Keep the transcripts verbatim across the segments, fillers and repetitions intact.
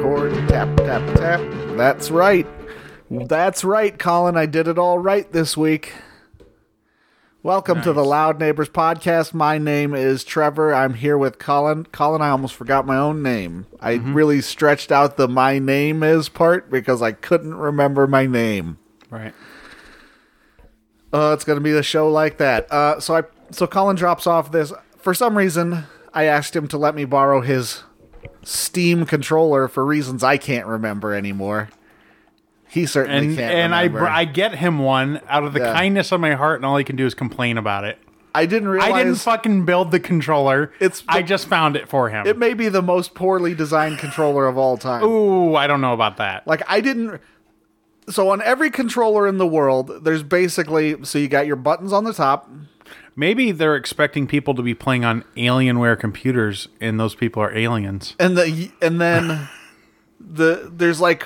record. Tap, tap, tap. That's right. That's right, Colin. I did it all right this week. Welcome Nice. to the Loud Neighbors podcast. My name is Trevor. I'm here with Colin. Colin, I almost forgot my own name. I Mm-hmm. really stretched out the my name is part because I couldn't remember my name. Right. Uh, it's going to be a show like that. Uh, so I, so Colin drops off this. For some reason, I asked him to let me borrow his Steam controller for reasons I can't remember anymore. He certainly And can't and I remember. br- I get him one out of the Yeah. kindness of my heart, and all he can do is complain about it. I didn't realize I didn't fucking build the controller. It's I the- just found it for him. it may be the most poorly designed controller of all time. Ooh, I don't know about that. Like, I didn't... So on every controller in the world, there's basically... So you got your buttons on the top. Maybe they're expecting people to be playing on Alienware computers, and those people are aliens. And the and then the there's like...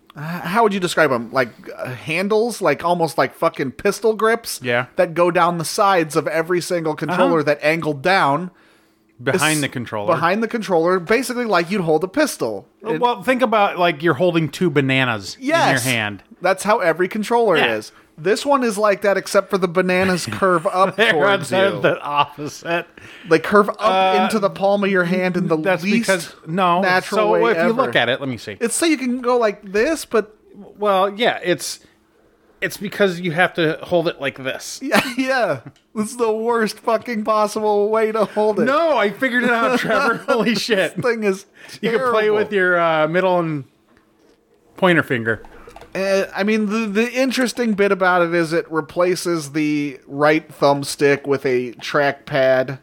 How would you describe them? Like uh, handles, like almost like fucking pistol grips. Yeah. That go down the sides of every single controller Uh-huh. that angle down Behind It's the controller. Behind the controller, basically like you'd hold a pistol. It- Well, think about like you're holding two bananas yes, in your hand. That's how every controller Yeah. is. This one is like that, except for the bananas curve up They're towards you. the opposite. They curve up Uh, into the palm of your hand in the That's least because no. natural so way if ever. you look at it, let me see. It's so you can go like this, but Well, yeah, it's it's because you have to hold it like this. yeah, yeah. This is the worst fucking possible way to hold it. No, I figured it out, Trevor. Holy shit. This thing is You can play terrible. with your uh, middle and pointer finger. Uh, I mean, the the interesting bit about it is it replaces the right thumbstick with a trackpad.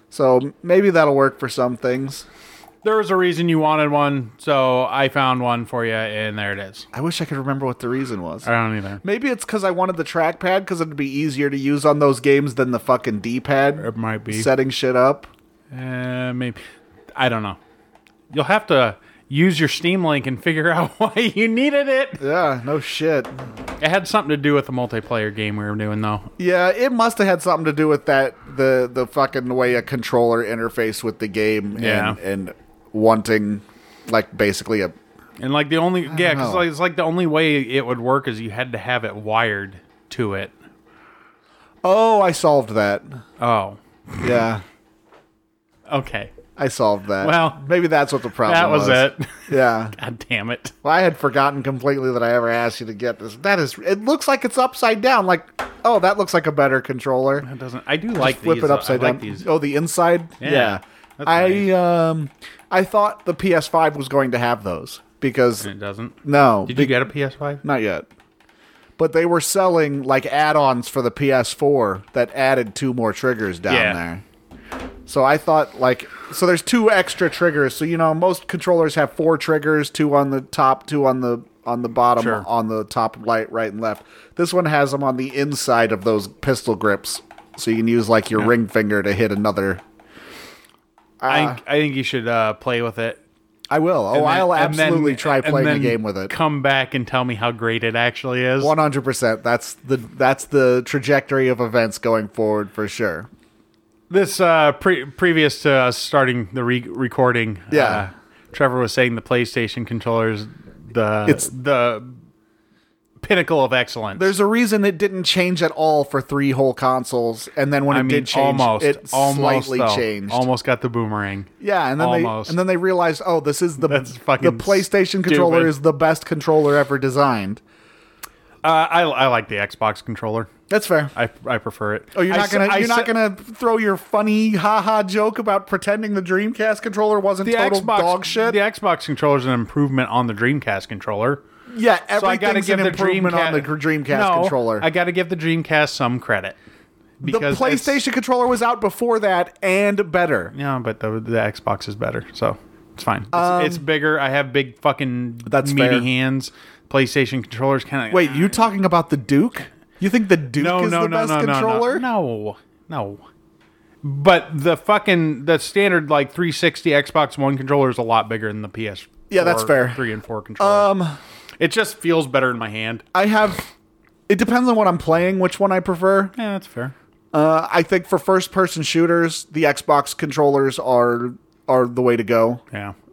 So maybe that'll work for some things. There was a reason you wanted one, so I found one for you, and there it is. I wish I could remember what the reason was. I don't either. Maybe it's because I wanted the trackpad because it'd be easier to use on those games than the fucking D-pad. It might be. Setting shit up. Uh, maybe. I don't know. You'll have to use your Steam Link and figure out why you needed it. Yeah, no shit. It had something to do with the multiplayer game we were doing, though. Yeah, it must have had something to do with that, the the fucking way a controller interfaced with the game Yeah. and, and wanting, like, basically a... And like the only, yeah, because know. like, it's like the only way it would work is you had to have it wired to it. Oh, I solved that. Oh, Yeah, okay. I solved that. Well, maybe that's what the problem That was it. Yeah. God damn it. Well, I had forgotten completely that I ever asked you to get this. That is... It looks like it's upside down. Like, oh, that looks like a better controller. It doesn't. I do like Flip these. it upside I down. like these. Oh, the inside? Yeah, that's I nice. um I thought the P S five was going to have those because It doesn't. no, Did be- you get a P S five? not yet. But they were selling like add-ons for the P S four that added two more triggers down Yeah. there. So I thought like so there's two extra triggers. So you know most controllers have four triggers, two on the top, two on the on the bottom, Sure. on the top right, right and left. This one has them on the inside of those pistol grips. So you can use like your ring finger to hit another. I Uh, think, I think you should uh, play with it. I will. Oh, And then- I'll and then- absolutely try and playing a then game with it. Come back and tell me how great it actually is. One hundred percent. That's the that's the trajectory of events going forward for sure. This uh, pre- previous to us starting the re- recording, Yeah. uh, Trevor was saying the PlayStation controllers, the It's- the pinnacle of excellence. There's a reason it didn't change at all for three whole consoles, and then when I it mean, did change, almost, it almost slightly though. changed. Almost got the boomerang. Yeah, and then almost. they and then they realized, oh, this is the That's the fucking PlayStation controller stupid. is the best controller ever designed. Uh, I I like the Xbox controller. That's fair. I I prefer it. Oh, you're I not s- gonna I you're not s- gonna throw your funny haha joke about pretending the Dreamcast controller wasn't the total Xbox dog shit. The Xbox controller is an improvement on the Dreamcast controller. yeah, So I got to everything's give an the improvement Dreamcast on the Dreamcast no, controller. I got to give the Dreamcast some credit The because it's- PlayStation controller was out before that and better. Yeah, but the the Xbox is better, so it's fine. It's, Um, it's bigger. I have big fucking That's meaty fair. hands. PlayStation controllers kind of Wait, you talking about the Duke? You think the Duke no, is no, the no, best no, no, controller? no, no, no. But the fucking the standard like three sixty Xbox One controller is a lot bigger than the P S. Yeah, that's fair. Three and four controller. Um, it just feels better in my hand. I have. It depends on what I'm playing, which one I prefer. Yeah, that's fair. Uh, I think for first-person shooters, the Xbox controllers are are the way to go. Yeah.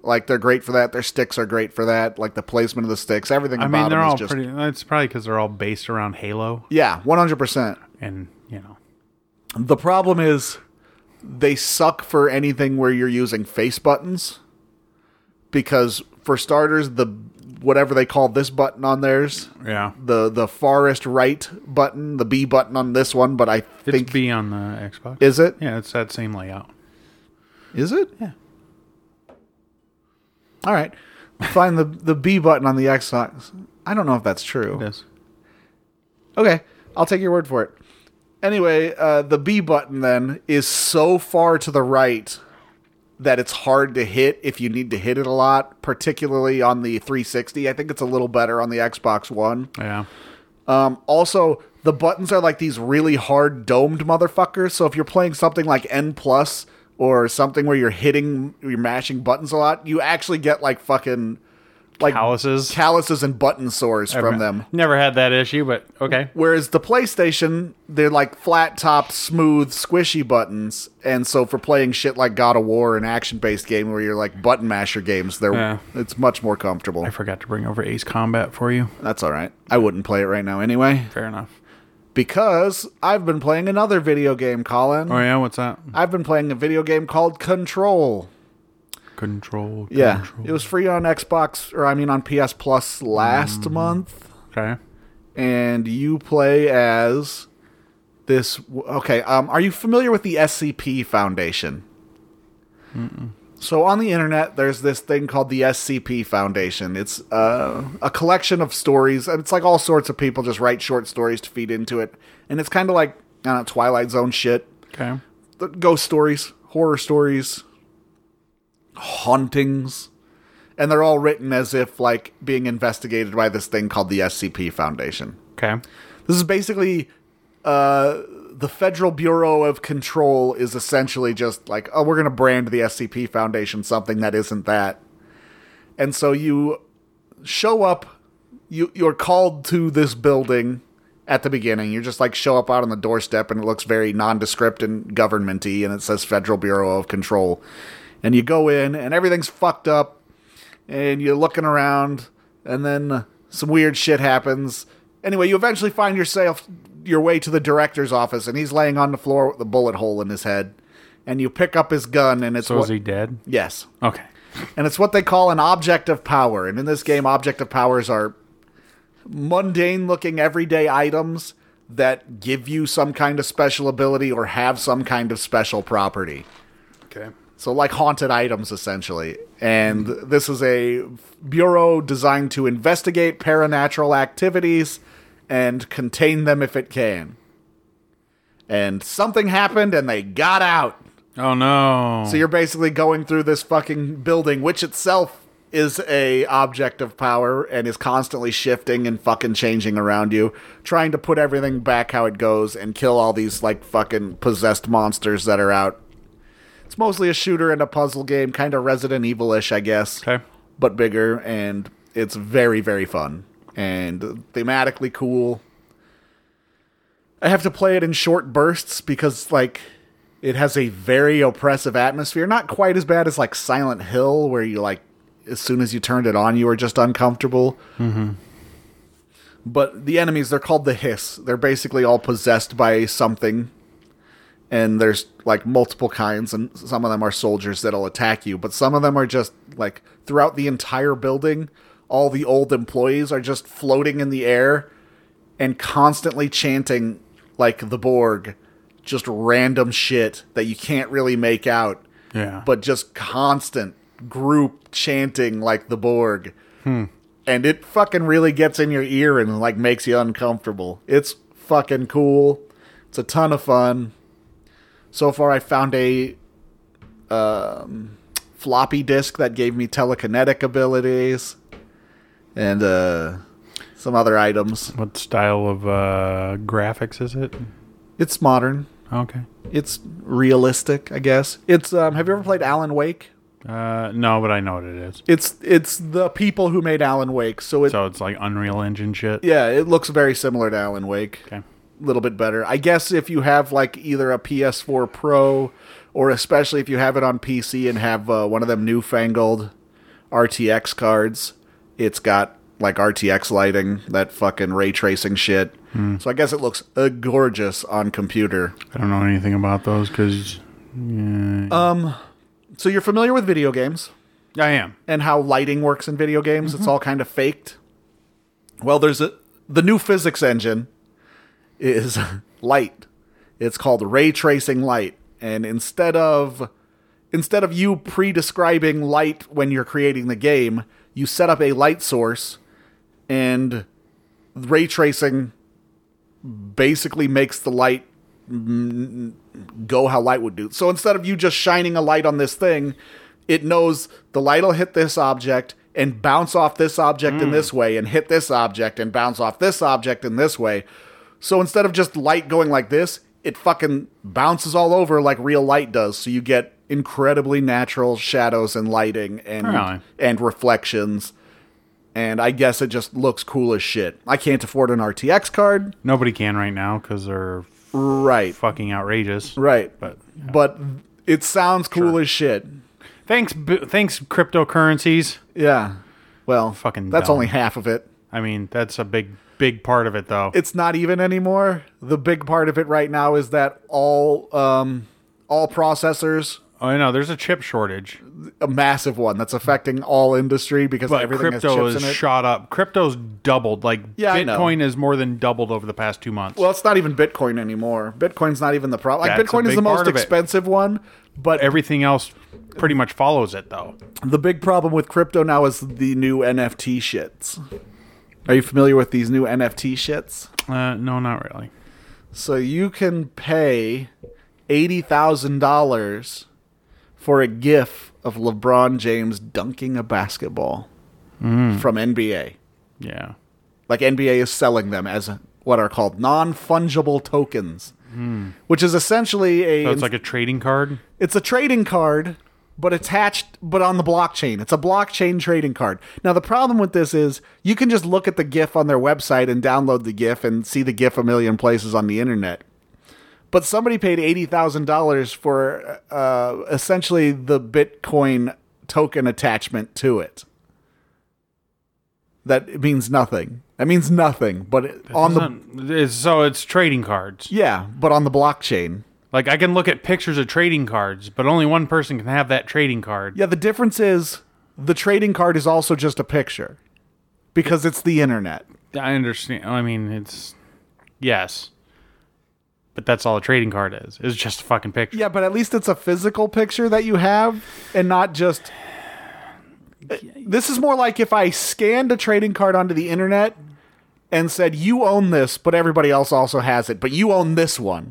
Like, they're great for that. Their sticks are great for that. Like, the placement of the sticks, everything I about mean, they're them is all just... pretty. It's probably because they're all based around Halo, Yeah, one hundred percent. and you know, The problem is they suck for anything where you're using face buttons. Because, for starters, the whatever they call this button on theirs, yeah, the, the farthest right button, the B button on this one, but I it's think... B on the Xbox. Is it? Yeah, it's that same layout. Is it? Yeah. All right. Find the the B button on the Xbox. I don't know if that's true. It is. Okay, I'll take your word for it. Anyway, uh, the B button then is so far to the right that it's hard to hit if you need to hit it a lot, particularly on the three sixty. I think it's a little better on the Xbox One. Yeah. Um, also, the buttons are like these really hard domed motherfuckers, so if you're playing something like N Plus or something where you're hitting, you're mashing buttons a lot, you actually get like fucking like Calluses. calluses and button sores from them. Never had that issue, but okay. Whereas the PlayStation, they're like flat topped, smooth, squishy buttons, and so for playing shit like God of War, an action based game where you're like button masher games, they're Yeah. it's much more comfortable. I forgot to bring over Ace Combat for you. That's all right. I wouldn't play it right now anyway. Fair enough. Because I've been playing another video game, Colin. Oh yeah, what's that? I've been playing a video game called Control. Control. Yeah, control. it was free on Xbox, or I mean on P S Plus last Mm. month. Okay. And you play as this... Okay, um, are you familiar with the S C P Foundation? Mm-mm. So on the internet, there's this thing called the S C P Foundation. It's uh, a collection of stories, and it's like all sorts of people just write short stories to feed into it. And it's kind of like, I don't know, Twilight Zone shit. Okay. The ghost stories, horror stories, hauntings. And they're all written as if, like, being investigated by this thing called the S C P Foundation. Okay. This is basically... Uh, the Federal Bureau of Control is essentially just like, oh, we're going to brand the S C P Foundation something that isn't that. And so you show up, you, you're called to this building at the beginning. You just like show up out on the doorstep and it looks very nondescript and government-y and it says Federal Bureau of Control. And you go in and everything's fucked up and you're looking around and then some weird shit happens. Anyway, you eventually find yourself your way to the director's office, and he's laying on the floor with a bullet hole in his head. And you pick up his gun, and it's So what, is he dead? yes, Okay. and it's what they call an object of power. And in this game, object of powers are mundane-looking everyday items that give you some kind of special ability or have some kind of special property. Okay. So like haunted items, essentially. And this is a bureau designed to investigate paranatural activities and contain them if it can. And something happened and they got out. Oh no. So you're basically going through this fucking building, which itself is a object of power and is constantly shifting and fucking changing around you, trying to put everything back how it goes and kill all these like fucking possessed monsters that are out. It's mostly a shooter and a puzzle game, kind of Resident Evil-ish, I guess. Okay. But bigger, and it's very, very fun. And thematically cool. I have to play it in short bursts because, like, it has a very oppressive atmosphere. Not quite as bad as, like, Silent Hill, where you, like, as soon as you turned it on, you were just uncomfortable. Mm-hmm. But the enemies, they're called the Hiss. They're basically all possessed by something. And there's, like, multiple kinds, and some of them are soldiers that'll attack you. But some of them are just, like, throughout the entire building, all the old employees are just floating in the air and constantly chanting, like the Borg, just random shit that you can't really make out. Yeah. But just constant group chanting like the Borg. Hmm. And it fucking really gets in your ear and, like, makes you uncomfortable. It's fucking cool. It's a ton of fun. So far, I found a um, floppy disk that gave me telekinetic abilities. And uh, some other items. What style of uh, graphics is it? It's modern. Okay. It's realistic, I guess. It's um, have you ever played Alan Wake? Uh, no, but I know what it is. It's it's the people who made Alan Wake. So it So it's like Unreal Engine shit. yeah, it looks very similar to Alan Wake. Okay. A little bit better. I guess if you have like either a P S four Pro or especially if you have it on P C and have uh, one of them newfangled R T X cards. It's got like R T X lighting, that fucking ray tracing shit. Hmm. So I guess it looks uh, gorgeous on computer. I don't know anything about those because Um, so you're familiar with video games I am. and how lighting works in video games? It's all kind of faked. Well, there's a the new physics engine is light. It's called ray tracing light, and instead of instead of you pre-describing light when you're creating the game, you set up a light source, and ray tracing basically makes the light mm, go how light would do. So instead of you just shining a light on this thing, it knows the light will hit this object and bounce off this object mm. in this way, and hit this object and bounce off this object in this way. So instead of just light going like this, it fucking bounces all over like real light does. So you get incredibly natural shadows and lighting and Really? and reflections. And I guess it just looks cool as shit. I can't afford an R T X card. Nobody can right now because they're Right. fucking outrageous. Right. But But it sounds cool Sure. as shit. thanks, b- thanks, cryptocurrencies. Yeah. Well, Fucking that's dumb. only half of it. I mean, that's a big, big part of it, though. It's not even anymore. The big part of it right now is that all um, all processors, Oh, I know. There's a chip shortage, a massive one that's affecting all industry because but everything crypto has has chips in it. shot up. Crypto's doubled. Like Yeah, I know. Bitcoin has more than doubled over the past two months. Well, it's not even Bitcoin anymore. Bitcoin's not even the problem. Like That's a Bitcoin is big the most part of it. expensive one, but Everything else pretty much follows it, though. the big problem with crypto now is the new N F T shits. Are you familiar with these new N F T shits? Uh, no, not really. So you can pay eighty thousand dollars for a GIF of LeBron James dunking a basketball from N B A. Yeah. Like N B A is selling them as what are called non-fungible tokens, which is essentially a So it's like a trading card. it's a trading card, but attached, but on the blockchain. It's a blockchain trading card. Now, the problem with this is you can just look at the GIF on their website and download the GIF and see the GIF a million places on the internet. But somebody paid eighty thousand dollars for uh, essentially the Bitcoin token attachment to it. That means nothing. That means nothing. But it, on the Doesn't- it's- so it's trading cards. yeah, but on the blockchain. Like I can look at pictures of trading cards, but only one person can have that trading card. Yeah, the difference is the trading card is also just a picture because it's the internet. I understand. I mean, it's yes, but that's all a trading card is. It's just a fucking picture. Yeah, but at least it's a physical picture that you have and not just. This is more like if I scanned a trading card onto the internet and said, you own this, but everybody else also has it, but you own this one.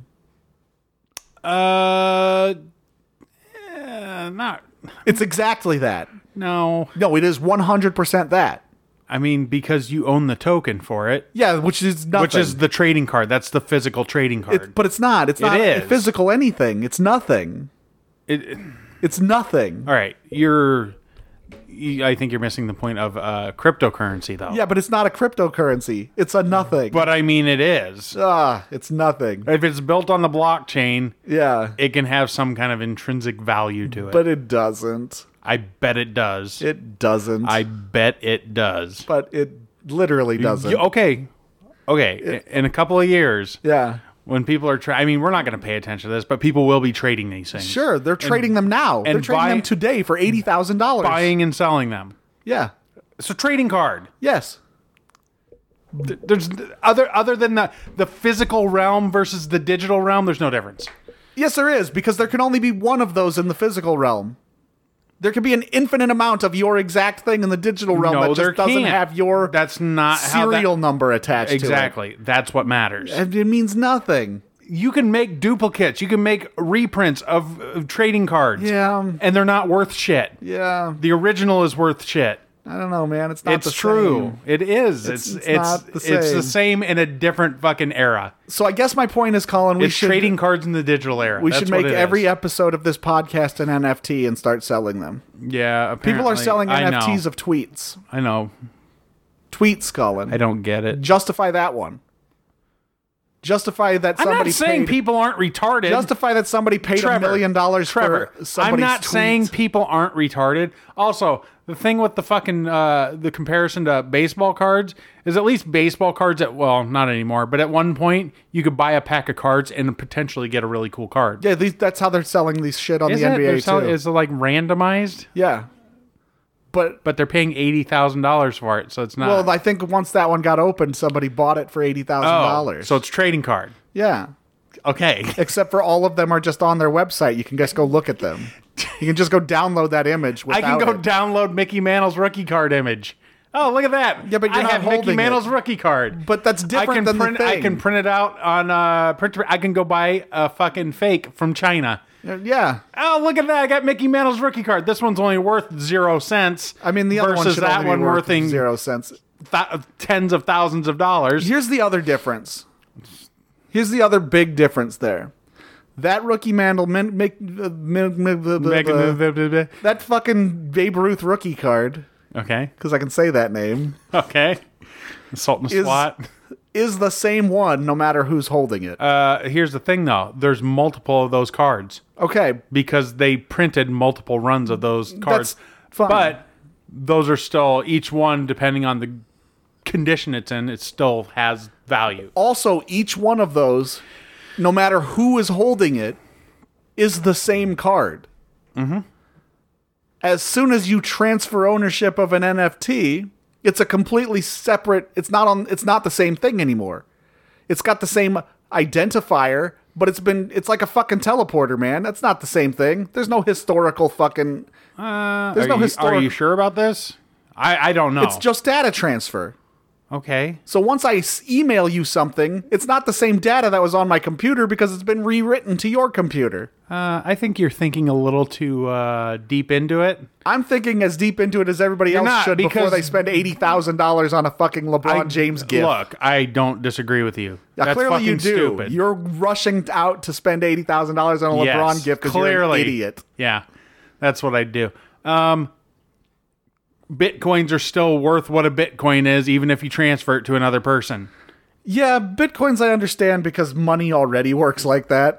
Uh, eh, not It's exactly that. no. No, it is one hundred percent that. I mean, because you own the token for it, Yeah, which is nothing. which is the trading card. That's the physical trading card. It, but it's not. It's not is. physical anything. It's nothing. It- it- It's nothing. all right, you're. You, I think you're missing the point of uh, cryptocurrency, though. Yeah, but it's not a cryptocurrency. It's a nothing. But I mean, it is. ah, it's nothing. If it's built on the blockchain, Yeah, it can have some kind of intrinsic value to it. but it doesn't. I bet it does. It doesn't. I bet it does. but it literally doesn't. Y- Okay. Okay. In a couple of years, Yeah. when people are trying, I mean, we're not going to pay attention to this, but people will be trading these things. Sure, they're trading them now. They're and trading buy- them today for eighty thousand dollars. Buying and selling them. Yeah. It's a trading card. Yes. Th- There's other other than the the physical realm versus the digital realm. There's no difference. Yes, there is, because there can only be one of those in the physical realm. There can be an infinite amount of your exact thing in the digital realm No, that there just doesn't can't. have your That's not how that- serial number attached Exactly. That's what matters. to it. And it means nothing. You can make duplicates. You can make reprints of, of trading cards. Yeah. And they're not worth shit. Yeah. The original is worth shit. I don't know, man. It's not It's the true. same. It is. It's- It's it's it's not the it's the same. same in a different fucking era. So I guess my point is, Colin, we It's should trading cards in the digital era. we That's should what make it every is. episode of this podcast an N F T and start selling them. Yeah, People are apparently. selling I N F Ts know. of tweets. I know. Tweets, Colin. I don't get it. Justify that one. Justify that I'm somebody not saying paid, people aren't retarded. justify that somebody paid Trevor, a million dollars Trevor, for somebody's I'm not tweet. saying people aren't retarded. Also, the thing with the fucking uh, the comparison to baseball cards is at least baseball cards at well, not anymore, but at one point you could buy a pack of cards and potentially get a really cool card. Yeah, these, that's how they're selling these shit on Is the it? N B A They're too. sell- Is it like randomized? Yeah. But But they're paying eighty thousand dollars for it, so it's not. well, I think once that one got opened, somebody bought it for eighty thousand oh, dollars. so it's trading card. Yeah. Okay. Except for all of them are just on their website. You can just go look at them. You can just go download that image I without can go it. download Mickey Mantle's rookie card image. Oh, look at that! Yeah, but you're I not have Mickey holding Mantle's it. rookie card. But that's I different can than print. the I thing. can print it out on uh, printer. I can go buy a fucking fake from China. Yeah. Oh, look at that! I got Mickey Mantle's rookie card. This one's only worth zero cents. I mean, the other one versus should that only one be worth worthing zero cents. th- tens of thousands of dollars. Here's the other difference. Here's the other big difference there. That rookie Mantle, min, make, uh, min, min, blah, blah, blah. that fucking Babe Ruth rookie card, Okay. because I can say that name, Okay. Salt and is, SWAT. is the same one no matter who's holding it. Uh, here's the thing, though. There's multiple of those cards Okay. because they printed multiple runs of those cards. That's fine. But those are still, each one, depending on the condition it's in, it still has value. Also, each one of those, no matter who is holding it, is the same card. Mm-hmm. As soon as you transfer ownership of an N F T, it's a completely separate. It's not on. It's not the same thing anymore. It's got the same identifier, but it's been. It's like a fucking teleporter, man. That's not the same thing. There's no historical fucking. Uh, There's are, no you, historic- are you sure about this? I, I don't know. It's just data transfer. Okay. So once I s- email you something, it's not the same data that was on my computer because it's been rewritten to your computer. Uh, I think you're thinking a little too uh, deep into it. I'm thinking as deep into it as everybody You're else not, should before because- they spend eighty thousand dollars on a fucking LeBron I- James gift. Look, I don't disagree with you. Now, That's clearly you fucking do. stupid. You're rushing out to spend eighty thousand dollars on a Yes, LeBron gift because you're an idiot. Yeah, that's what I do. Um, Bitcoins are still worth what a Bitcoin is, even if you transfer it to another person. Yeah, Bitcoins I understand because money already works like that.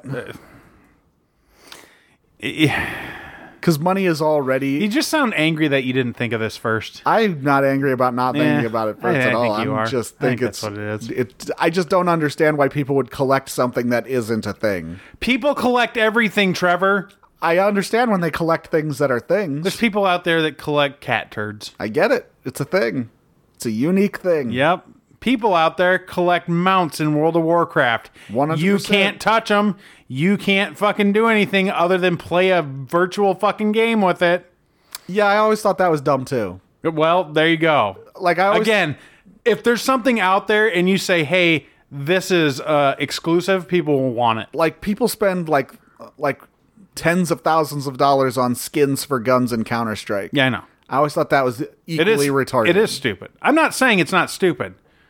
Because money is already... You just sound angry that you didn't think of this first. I'm not angry about not thinking Yeah, about it I- first I at all. think you I'm are. just I think, think it's that's what it is. It, I just don't understand why people would collect something that isn't a thing. People collect everything, Trevor. I understand when they collect things that are things. There's people out there that collect cat turds. I get it. It's a thing. It's a unique thing. Yep. People out there collect mounts in World of Warcraft. one hundred You percent. can't touch them. You can't fucking do anything other than play a virtual fucking game with it. Yeah, I always thought that was dumb too. Well, there you go. Like I always, Again, if there's something out there and you say, hey, this is uh, exclusive, people will want it. like people spend like like tens of thousands of dollars on skins for guns in Counter-Strike. Yeah, I know. I always thought that was It equally is retarded. It is stupid. I'm not saying it's not stupid.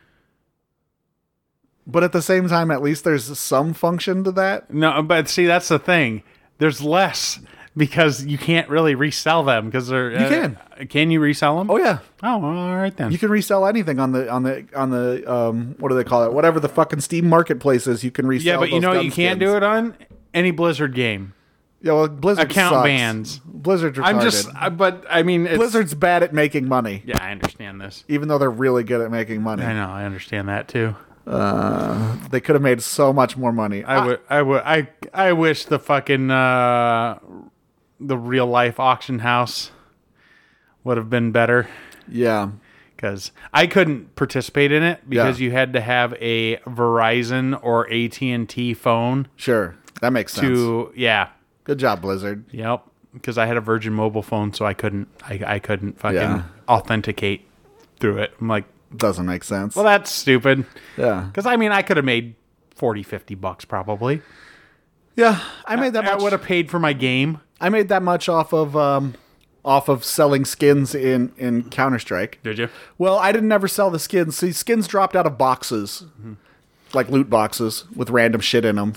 But at the same time, at least there's some function to that. No, but see, that's the thing. There's less because you can't really resell them because they're. You can. Can you resell them? Oh yeah, Oh, well, all right then. you can resell anything on the on the on the um what do they call it? Whatever the fucking Steam marketplace is, you can resell. yeah, but you those know what gun you can't skins. do it on? Any Blizzard game. Yeah, well, Blizzard Account sucks. bans. Blizzard's retarded. I'm just, I- but I mean, it's, Blizzard's bad at making money, Yeah, I understand this. even though they're really good at making money. I know, I understand that too. They could have made so much more money. I would, I would, I, I wish the fucking uh, the real life auction house would have been better yeah. because I couldn't participate in it because Yeah. you had to have a Verizon or A T and T phone Sure. That makes sense. to, yeah, Good job, Blizzard. yep. Because I had a Virgin mobile phone, so I couldn't, I, I couldn't fucking Yeah. authenticate through it. I'm like, Doesn't make sense. well, that's stupid. yeah. Because, I mean, I could have made forty, fifty bucks probably. Yeah. I made that I much. would have paid for my game. I made that much off of um off of selling skins in in Counter-Strike. Did you? Well, I didn't ever sell the skins. See, skins dropped out of boxes. Like loot boxes with random shit in them.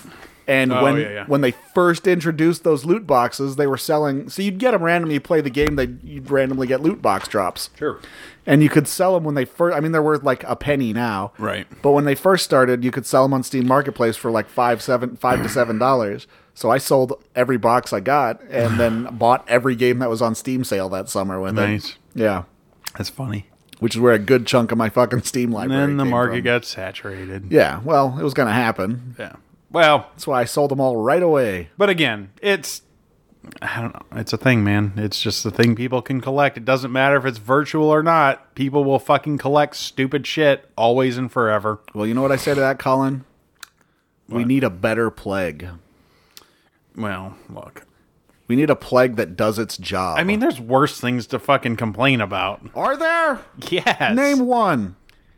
And Oh, when yeah, yeah. when they first introduced those loot boxes, they were selling. So you'd get them randomly. You play the game, they you'd randomly get loot box drops. Sure. And you could sell them when they first. I mean, they're worth like a penny now. Right. But when they first started, you could sell them on Steam Marketplace for like five, seven, five to seven dollars. So I sold every box I got, and then bought every game that was on Steam sale that summer with Nice. it. Yeah. That's funny. Which is where a good chunk of my fucking Steam And library. then the came market from. got saturated. Yeah. Well, it was going to happen. Yeah. Well, That's why I sold them all right away. but again, it's I don't know. It's a thing, man. It's just a thing people can collect. It doesn't matter if it's virtual or not. People will fucking collect stupid shit always and forever. Well, you know what I say to that, Colin? We need a better plague. Well, look. We need a plague that does its job. I mean, there's worse things to fucking complain about. Are there? Yes. Name one.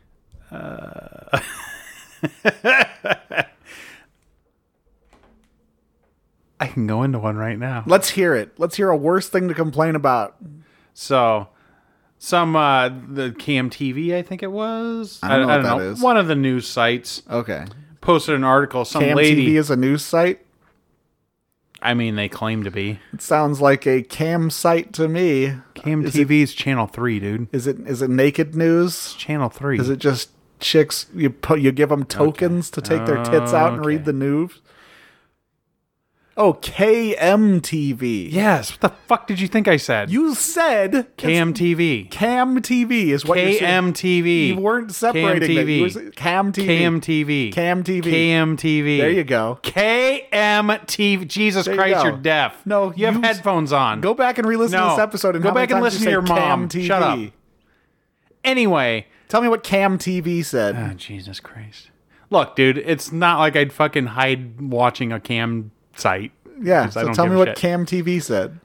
I can go into one right now. Let's hear it. Let's hear a worse thing to complain about. So, some uh the K M T V, I think it was. I don't know what that is. One of the news sites Okay. posted an article. Some Cam lady. T V is a news site? I mean, they claim to be. It sounds like a cam site to me. K M Is T V is Channel Three, dude. Is it is it naked news? Channel Three. Is it just chicks you put you give them tokens to take their tits out and Okay. read the news? Oh, K M T V. Yes. What the fuck did you think I said? You said K M T V. Cam T V is what you're saying. K M T V. You weren't separating it. You were saying Cam T V. K M T V. Cam T V. K M T V. There you go. K M T V. Jesus There you Christ, go. you're deaf. No, you have you- headphones on. Go back and re-listen to No. this episode and Go how many back and times listen you to say your mom. Cam T V. Shut up. Anyway. Tell me what Cam T V said. Oh, Jesus Christ. Look, dude, it's not like I'd fucking hide watching a cam site. yeah, 'cause I so don't tell give me a what shit. Cam T V said.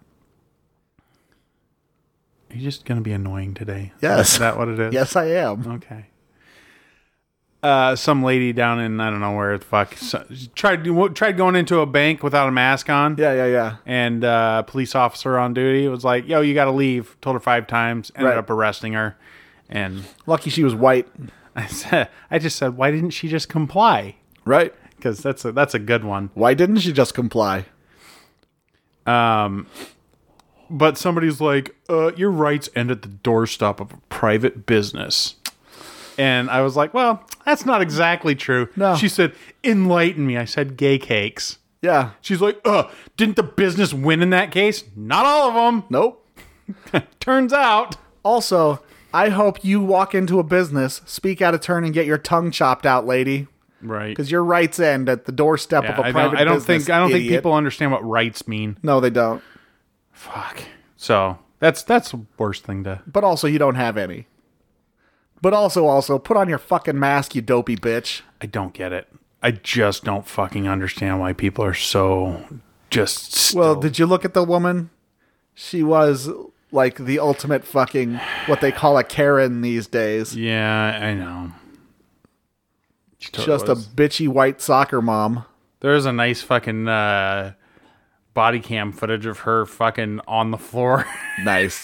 You're just going to be annoying today. Yes. Is that what it is? Yes, I am. Okay. Uh, some lady down in I don't know where the fuck so, tried tried going into a bank without a mask on. Yeah, yeah, yeah. And uh, a police officer on duty was like, "Yo, you got to leave." Told her five times. Ended Right. up arresting her. And Lucky she was white. I said, I just said, why didn't she just comply? Right. Because that's a that's a good one. Why didn't she just comply? Um, but somebody's like, uh, "Your rights end at the doorstep of a private business." And I was like, well, that's not exactly true. No. She said, enlighten me. I said, gay cakes. Yeah. She's like, uh, didn't the business win in that case? Not all of them. Nope. Turns out. Also, I hope you walk into a business, speak out of turn, and get your tongue chopped out, lady. Right. Because your rights end at the doorstep Yeah, of a I private don't, I don't business. think I don't think idiot. people understand what rights mean. No, they don't. Fuck. So that's that's the worst thing to. But also, you don't have any. But also, also, put on your fucking mask, you dopey bitch. I don't get it. I just don't fucking understand why people are so just. Still. Well, did you look at the woman? She was like the ultimate fucking, what they call a Karen these days. Yeah, I know. She totally Just was. a bitchy white soccer mom. There's a nice fucking uh, body cam footage of her fucking on the floor. Nice.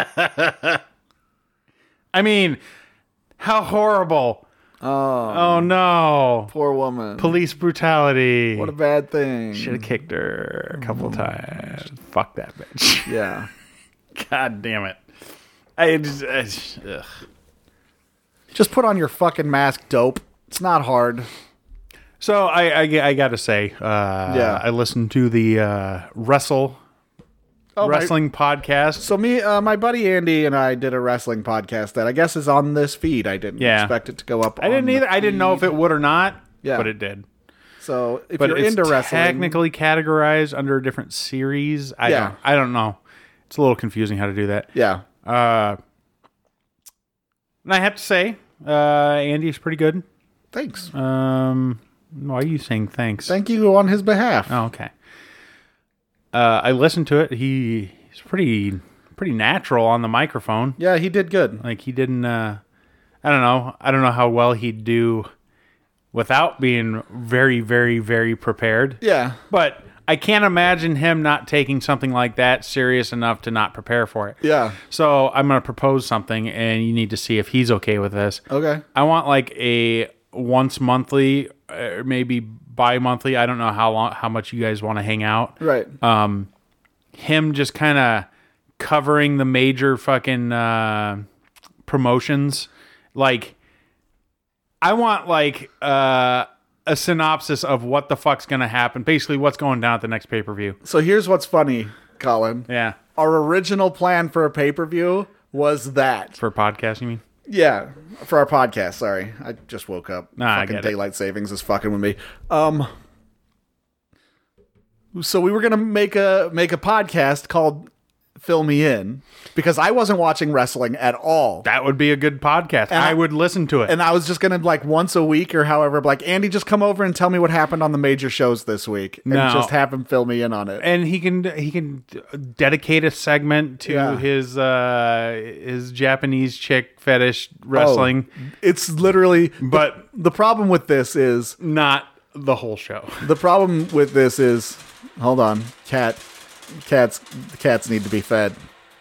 I mean, how horrible. Oh, Oh no. poor woman. Police brutality. What a bad thing. Should have kicked her a couple times. Fuck that bitch. Yeah. God damn it. I just, I just- ugh. Just put on your fucking mask, dope. It's not hard. So I, I, I gotta say, uh, Yeah. I listened to the uh, Wrestle Oh, my- Wrestling podcast. So me, uh, my buddy Andy and I did a wrestling podcast that I guess is on this feed. I didn't Yeah. expect it to go up. I didn't either. I didn't know if it would or not, Yeah. but it did. So if But you're it's into wrestling, technically categorized under a different series. I Yeah. don't. I don't know. It's a little confusing how to do that. yeah, Uh, and I have to say, uh, Andy's pretty good. thanks. Um, why are you saying thanks? Thank you on his behalf. Oh, okay. Uh, I listened to it. He, he's pretty pretty natural on the microphone. Yeah, he did good. Like he didn't. Uh, I don't know. I don't know how well he'd do without being very, very, very prepared. Yeah, But I can't imagine him not taking something like that serious enough to not prepare for it. yeah. So I'm going to propose something, and you need to see if he's okay with this. Okay. I want like a once monthly, or maybe bi-monthly. I don't know how long, how much you guys want to hang out. Right. Um, him just kind of covering the major fucking uh, promotions. Like, I want like uh, a synopsis of what the fuck's gonna happen. Basically, what's going down at the next pay per view. So here's what's funny, Colin. Yeah, Our original plan for a pay per view was that. for a podcast, you mean? Yeah, for our podcast. Sorry, I just woke up. Nah, I fucking get it. daylight savings is fucking with me. Um, so we were gonna make a make a podcast called "Fill Me In" because I wasn't watching wrestling at all, That would be a good podcast. I, I- would listen to it. and I was just gonna like once a week or however, be like Andy, just come over and tell me what happened on the major shows this week, and No. just have him fill me in on it. and he can he can dedicate a segment to Yeah. his uh his Japanese chick fetish wrestling, It's literally, but the problem with this is not the whole show. The problem with this is, hold on, cat, cats, cats need to be fed.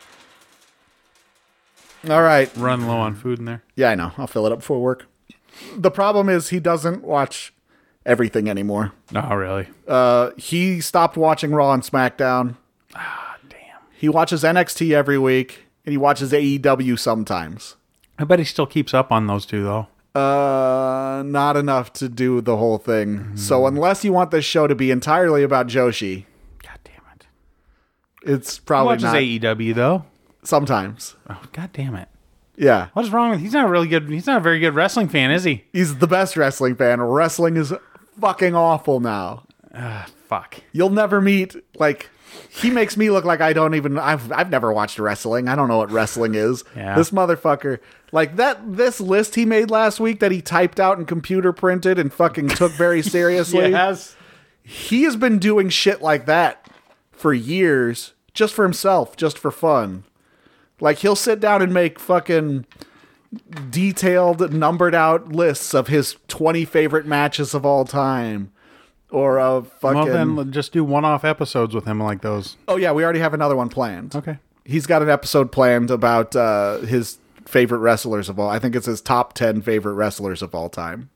All right, Run low on food in there. yeah, I know. I'll fill it up before work. The problem is he doesn't watch everything anymore. Oh, really? Uh, he stopped watching Raw and SmackDown. Ah, damn. He watches N X T every week, and he watches A E W sometimes. I bet he still keeps up on those two, though. Uh, not enough to do the whole thing. Mm-hmm. So unless you want this show to be entirely about Joshi, God damn it. it's He probably watches not. A E W, though. Sometimes, Oh, God damn it. yeah. What is wrong with He's not a really good, he's not a very good wrestling fan, is he? He's the best wrestling fan. Wrestling is fucking awful now. Ah, fuck. You'll never meet, like, he makes me look like I don't even, I've, I've never watched wrestling. I don't know what wrestling is. Yeah. This motherfucker, like that, this list he made last week that he typed out and computer printed and fucking took very seriously. Yes. He has been doing shit like that for years, just for himself, just for fun. Like, he'll sit down and make fucking detailed, numbered out lists of his twenty favorite matches of all time. Or a fucking... Well, then just do one-off episodes with him like those. Oh, yeah, we already have another one planned. Okay. He's got an episode planned about uh, his favorite wrestlers of all... I think it's his top ten favorite wrestlers of all time.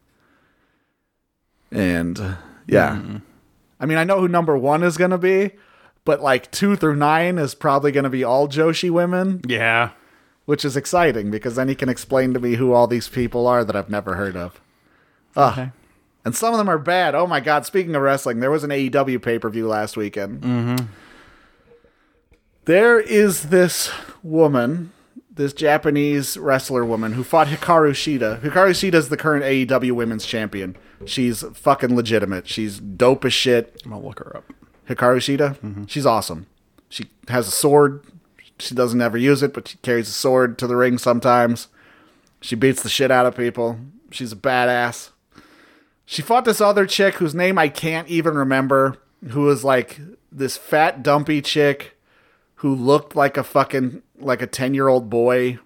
And, uh, yeah. Mm. I mean, I know who number one is going to be, but, like, two through nine is probably going to be all Joshi women, Yeah. which is exciting, because then he can explain to me who all these people are that I've never heard of. Ugh. Okay. And some of them are bad. Oh, my God. Speaking of wrestling, there was an A E W pay-per-view last weekend. Mm-hmm. There is this woman, this Japanese wrestler woman, who fought Hikaru Shida. Hikaru Shida is the current A E W women's champion. She's fucking legitimate. She's dope as shit. I'm gonna look her up. Hikaru Shida, Mm-hmm. she's awesome. She has a sword. She doesn't ever use it, but she carries a sword to the ring sometimes. She beats the shit out of people. She's a badass. She fought this other chick whose name I can't even remember, who was like this fat, dumpy chick who looked like a fucking, like a ten-year-old boy.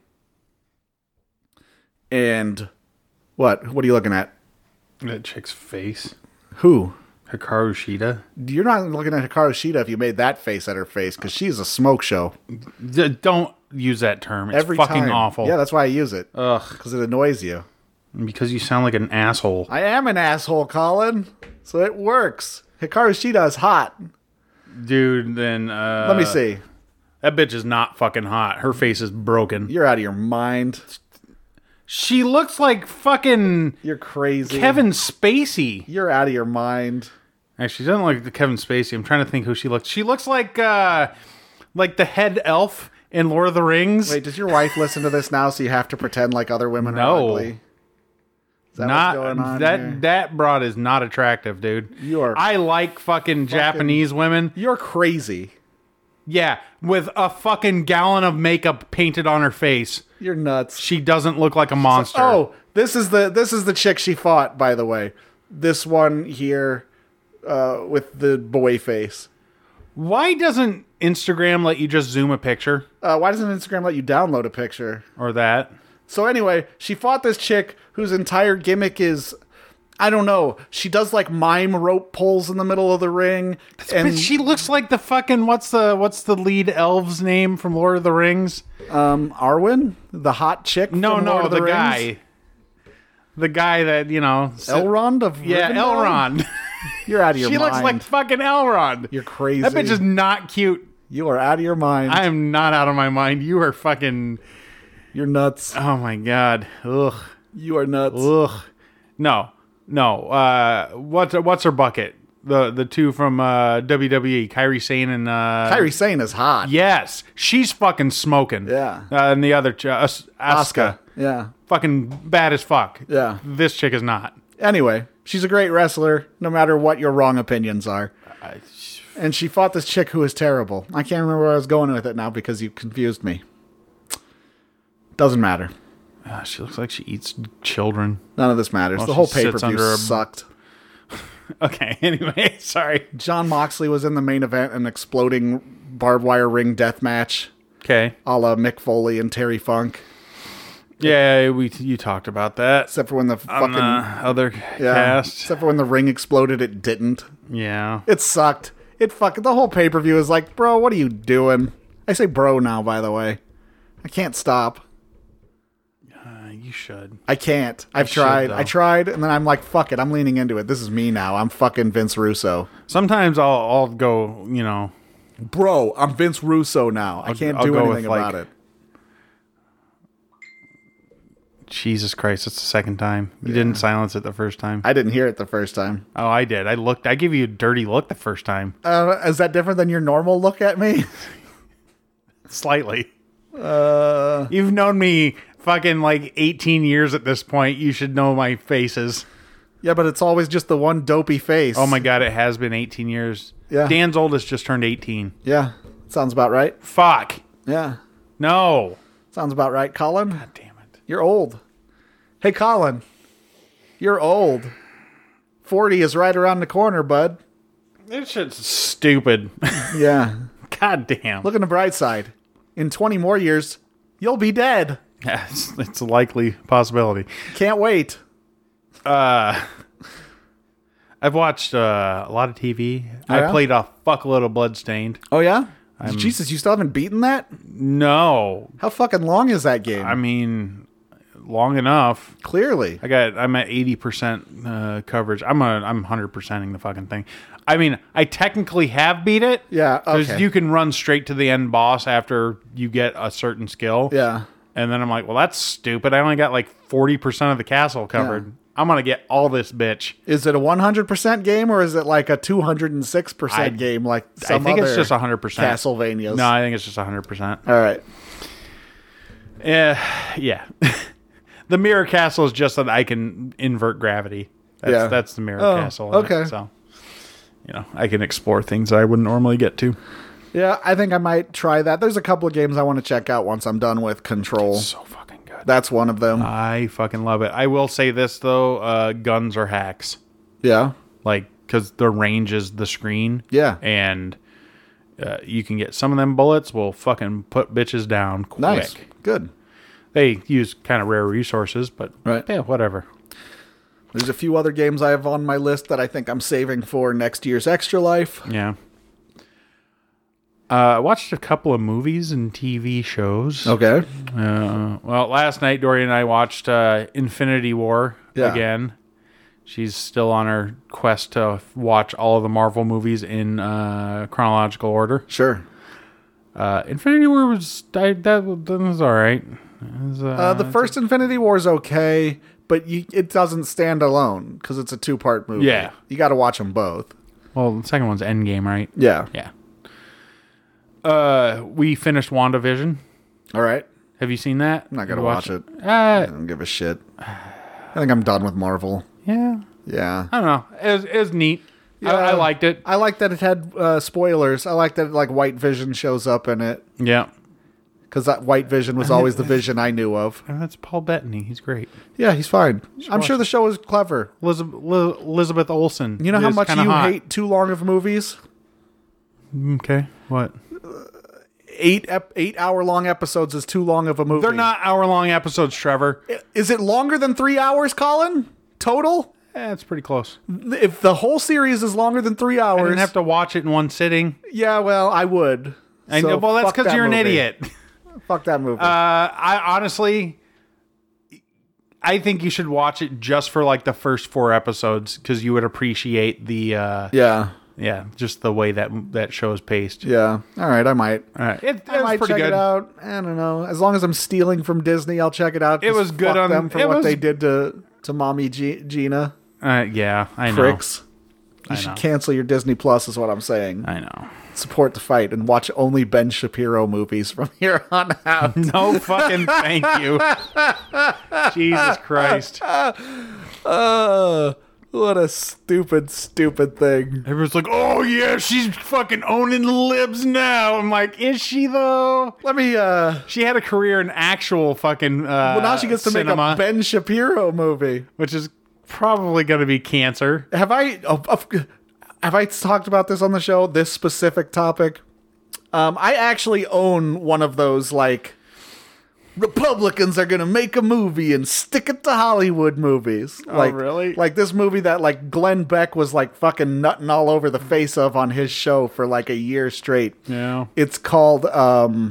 And what? What are you looking at? That chick's face. Who? Hikaru Shida. You're not looking at Hikaru Shida if you made that face at her face, because she's a smoke show. D- don't use that term. It's Every fucking time. awful. Yeah, that's why I use it. Ugh. Because it annoys you. Because you sound like an asshole. I am an asshole, Colin. So it works. Hikaru Shida is hot. Dude, then... Uh, Let me see. That bitch is not fucking hot. Her face is broken. You're out of your mind. She looks like fucking You're crazy. Kevin Spacey. You're out of your mind. Actually, she doesn't look like Kevin Spacey. I'm trying to think who she looks. She looks like uh, like the head elf in Lord of the Rings. Wait, does your wife listen to this now so you have to pretend like other women are No. ugly? Is that not what's going on that here? that broad is not attractive, dude. You are I like fucking, Japanese women. You're crazy. Yeah, with a fucking gallon of makeup painted on her face. You're nuts. She doesn't look like a monster. Oh, this is the this is the chick she fought, by the way. This one here uh, with the boy face. Why doesn't Instagram let you just zoom a picture Uh, why doesn't Instagram let you download a picture? or that? So anyway, she fought this chick whose entire gimmick is, I don't know, she does like mime rope pulls in the middle of the ring. And But she looks like the fucking what's the what's the lead elf's name from Lord of the Rings? um, Arwen, the hot chick. No, from no, Lord of the, the Rings? guy, the guy that you know, Elrond of yeah, Rivendell? Elrond. You're out of your She mind. looks like fucking Elrond. You're crazy. That bitch is not cute. You are out of your mind. I am not out of my mind. You are fucking. You're nuts. Oh my god. Ugh. You are nuts. Ugh. No. No. Uh, what's what's her bucket? The the two from uh, W W E, Kairi Sane and uh, Kairi Sane is hot. Yes, she's fucking smoking. Yeah. Uh, and the other ch- uh, Asuka, Asuka. Yeah. fucking bad as fuck. Yeah. This chick is not. Anyway, she's a great wrestler, no matter what your wrong opinions are. I, And she fought this chick who is terrible. I can't remember where I was going with it now because you confused me. Doesn't matter. uh, she looks like she eats children. None of this matters. Well, the whole she sits pay-per-view under a- sucked. Okay. Anyway, sorry. John Moxley was in the main event, an exploding barbed wire ring death match, Okay. a la Mick Foley and Terry Funk. Yeah, we you talked about that. Except for when the On fucking the other yeah, cast. except for when the ring exploded, it didn't. Yeah. It sucked. It fucking the whole pay per view is like, bro, what are you doing? I say bro now, by the way. I can't stop. Uh, you should. I can't. I've should, tried. though. I tried, and then I'm like, fuck it. I'm leaning into it. This is me now. I'm fucking Vince Russo. Sometimes I'll I'll go, you know, Bro, I'm Vince Russo now. I can't I'll do go anything with, like, about it. Jesus Christ, it's the second time. You didn't silence it the first time. I didn't hear it the first time. Oh, I did. I looked. I gave you a dirty look the first time. Uh, is that different than your normal look at me? Slightly. Uh, You've known me fucking like eighteen years at this point. You should know my faces. yeah, but it's always just the one dopey face. Oh my God, it has been eighteen years. Yeah. Dan's oldest just turned eighteen. Yeah, sounds about right. Fuck. Yeah, No. sounds about right. Colin, God damn it. you're old. Hey, Colin, you're old. forty is right around the corner, bud. This shit's stupid. Yeah. God damn. Look on the bright side. In twenty more years, you'll be dead. Yeah, it's, it's a likely possibility. Can't wait. Uh, I've watched uh, a lot of T V. Oh, I yeah? played a fuckload of Bloodstained. Oh, yeah? Jesus, you still haven't beaten that? No. How fucking long is that game? I mean, long enough. Clearly. I got. I'm at eighty percent uh, coverage. I'm a. I'm hundred percenting the fucking thing. I mean, I technically have beat it. Yeah, Because okay. you can run straight to the end boss after you get a certain skill. Yeah. And then I'm like, well, that's stupid. I only got like forty percent of the castle covered. Yeah. I'm gonna get all this bitch. Is it a one hundred percent game or is it like a two hundred six percent I- game like some I think it's other just one hundred percent. Castlevanias? No, I think it's just one hundred percent. All right. Yeah, yeah. The mirror castle is just that I can invert gravity. That's, Yeah. that's the mirror Oh, castle. in it. okay. So, you know, I can explore things I wouldn't normally get to. Yeah, I think I might try that. There's a couple of games I want to check out once I'm done with Control. So fucking good. That's one of them. I fucking love it. I will say this though: uh, guns are hacks. Yeah. Like, because the range is the screen. Yeah. And uh, you can get some of them bullets will fucking put bitches down quick. Nice. Good. They use kind of rare resources, but Right. yeah, whatever. There's a few other games I have on my list that I think I'm saving for next year's Extra Life. Yeah. Uh, I watched a couple of movies and T V shows. Okay. Uh, well, last night, Dory and I watched uh, Infinity War Yeah. again. She's still on her quest to watch all of the Marvel movies in uh, chronological order. Sure. Uh, Infinity War was I, that, that was all right. It was, uh, Uh, the first Infinity War is okay, but you, it doesn't stand alone because it's a two-part movie. Yeah. You got to watch them both. well, the second one's Endgame, right? Yeah. Yeah. Uh, we finished WandaVision. All right. Have you seen that? I'm not going to You watch it. Uh, I don't give a shit. I think I'm done with Marvel. yeah. Yeah. I don't know. It was, it was neat. I, Yeah. I liked it. I like that it had uh, spoilers. I like that like White Vision shows up in it Yeah. because that White Vision was always the Vision I knew of. And that's Paul Bettany. He's great. Yeah, he's fine. I'm watch sure the show is clever. Elizabeth, Elizabeth Olsen. You know how is much kinda you hot. hate too long of movies? Okay. What? Eight ep- eight hour long episodes is too long of a movie. They're not hour long episodes, Trevor. Is it longer than three hours, Colin? Total? Eh, it's pretty close. If the whole series is longer than three I hours, didn't have to watch it in one sitting. yeah, well, I would. I So know, well, that's fuck because that you're an movie. idiot. Fuck that movie. Uh, I honestly, I think you should watch it just for like the first four episodes because you would appreciate the uh, Yeah. yeah, just the way that that show is paced. Yeah. All right, I might. All right, it, it I was might pretty check good. it out. I don't know. As long as I'm stealing from Disney, I'll check it out. It Just was good fuck on- them for it what was- they did to to mommy G- Gina. Uh, yeah, I know. Pricks. You I should know. cancel your Disney Plus, is what I'm saying. I know. Support the fight and watch only Ben Shapiro movies from here on out. No fucking thank you. Jesus Christ. Uh, what a stupid, stupid thing. Everyone's like, oh yeah, she's fucking owning the libs now. I'm like, is she though? Let me, uh, She had a career in actual fucking uh well, now she gets to cinema, make a Ben Shapiro movie. which is probably going to be cancer. Have I, oh, of- have I talked about this on the show? This specific topic? Um, I actually own one of those, like, Republicans are gonna make a movie and stick it to Hollywood movies. Like, really? Like this movie that like Glenn Beck was like fucking nutting all over the face of on his show for like a year straight. Yeah. It's called um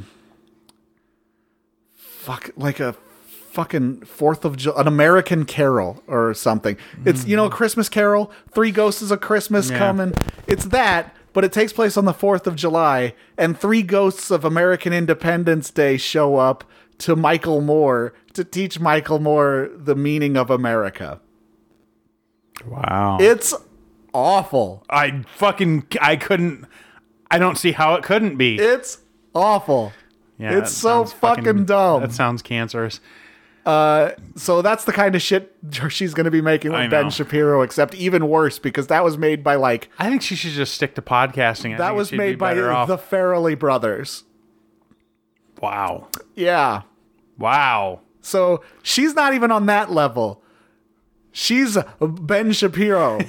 fuck like a fucking Fourth of July, an American Carol or something. It's you know Christmas Carol, Three Ghosts of Christmas Yeah. Coming. It's that, but it takes place on the Fourth of July, and three ghosts of American Independence Day show up to Michael Moore to teach Michael Moore the meaning of America. Wow. It's awful. I fucking I couldn't I don't see how it couldn't be. It's awful. yeah, it's that so sounds fucking dumb. That sounds cancerous. Uh, so that's the kind of shit she's going to be making I with Ben know. Shapiro, except even worse because that was made by like I think she should just stick to podcasting. I that think was she'd be made by better off. the Farrelly brothers. Wow. Yeah. Wow. So she's not even on that level. She's Ben Shapiro.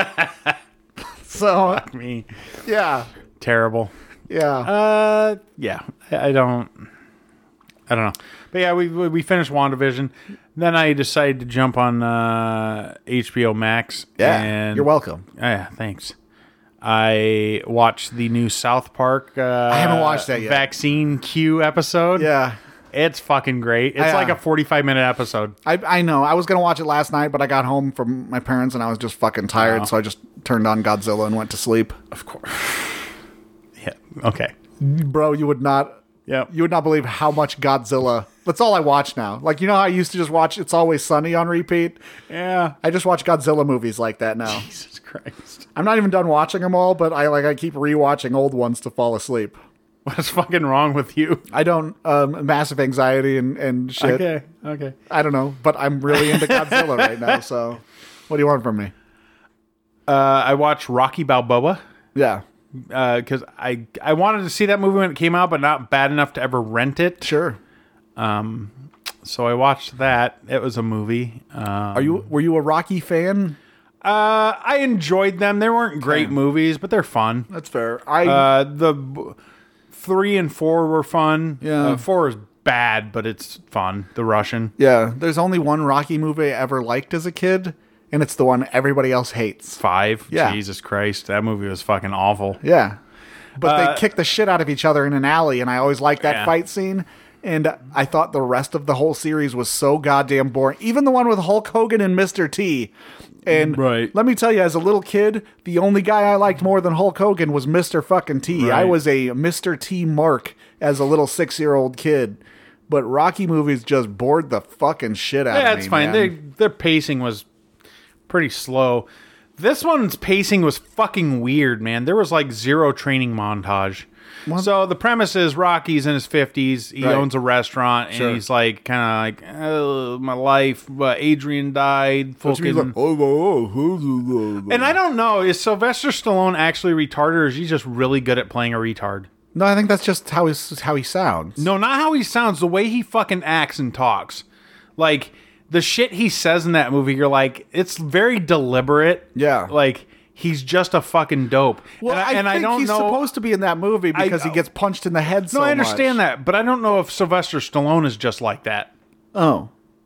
So I mean, yeah, terrible. yeah. Uh, yeah. I, I don't. I don't know. But yeah, we we we finished WandaVision. Then I decided to jump on uh, H B O Max. yeah. and, You're welcome. Yeah, thanks. I watched the new South Park. Uh, I haven't watched that yet. Vaccine Q episode. Yeah. It's fucking great. It's I, uh, like a forty-five minute episode. I I know. I was gonna watch it last night, but I got home from my parents and I was just fucking tired, Wow. so I just turned on Godzilla and went to sleep. Of course. Yeah. Okay. Bro, you would not. Yep. You would not believe how much Godzilla. That's all I watch now. Like, you know how I used to just watch It's Always Sunny on repeat? Yeah. I just watch Godzilla movies like that now. Jesus Christ. I'm not even done watching them all, but I like I keep rewatching old ones to fall asleep. What's fucking wrong with you? I don't um massive anxiety and, and shit. Okay. Okay. I don't know, but I'm really into Godzilla right now, so what do you want from me? Uh, I watched Rocky Balboa. Yeah. because I I wanted to see that movie when it came out, but not bad enough to ever rent it. Sure. So I watched that. It was a movie. Um, Are you were you a Rocky fan? uh, I enjoyed them. They weren't great Okay. movies, but they're fun. That's fair. I Uh, the b- three and four were fun. Yeah. Uh, four is bad, but it's fun. The Russian. yeah, there's only one Rocky movie I ever liked as a kid, and it's the one everybody else hates. Five. Yeah. Jesus Christ, that movie was fucking awful. Yeah. But Uh, they kick the shit out of each other in an alley, and I always liked that Yeah. fight scene. And I thought the rest of the whole series was so goddamn boring. Even the one with Hulk Hogan and Mister T. And Right. let me tell you, as a little kid, the only guy I liked more than Hulk Hogan was Mister fucking T. I Right. was a Mister T mark as a little six-year-old kid. But Rocky movies just bored the fucking shit out Yeah, of me. it's fine. man. They, their pacing was pretty slow. This one's pacing was fucking weird, man. There was like zero training montage. So the premise is Rocky's in his fifties. He Right. owns a restaurant, and Sure. he's like, kind of like, oh, my life. But Adrian died. Don't you mean Fucking. like, oh, oh, oh, And I don't know, is Sylvester Stallone actually retarded, or is he just really good at playing a retard? No, I think that's just how he's, how he sounds. No, not how he sounds. The way he fucking acts and talks. Like, the shit he says in that movie, you're like, it's very deliberate. Yeah. Like, he's just a fucking dope. Well, and I, I and think I don't he's know. supposed to be in that movie because he know. gets punched in the head so no, I understand much. that, but I don't know if Sylvester Stallone is just like that. Oh.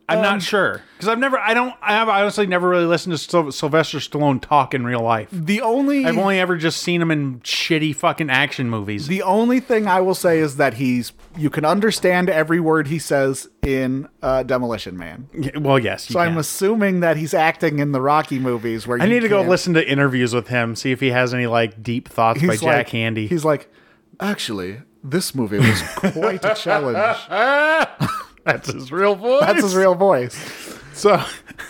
I'm Um, not sure because I've never. I don't. I have honestly never really listened to Syl- Sylvester Stallone talk in real life. The only I've only ever just seen him in shitty fucking action movies. the only thing I will say is that he's you can understand every word he says in uh, Demolition Man. Yeah, well, yes. You So can. I'm assuming that he's acting in the Rocky movies where I you need to go can't- listen to interviews with him, see if he has any like deep thoughts by He's Jack like, Handy. He's like, actually, this movie was quite a challenge. That's his real voice. That's his real voice. So,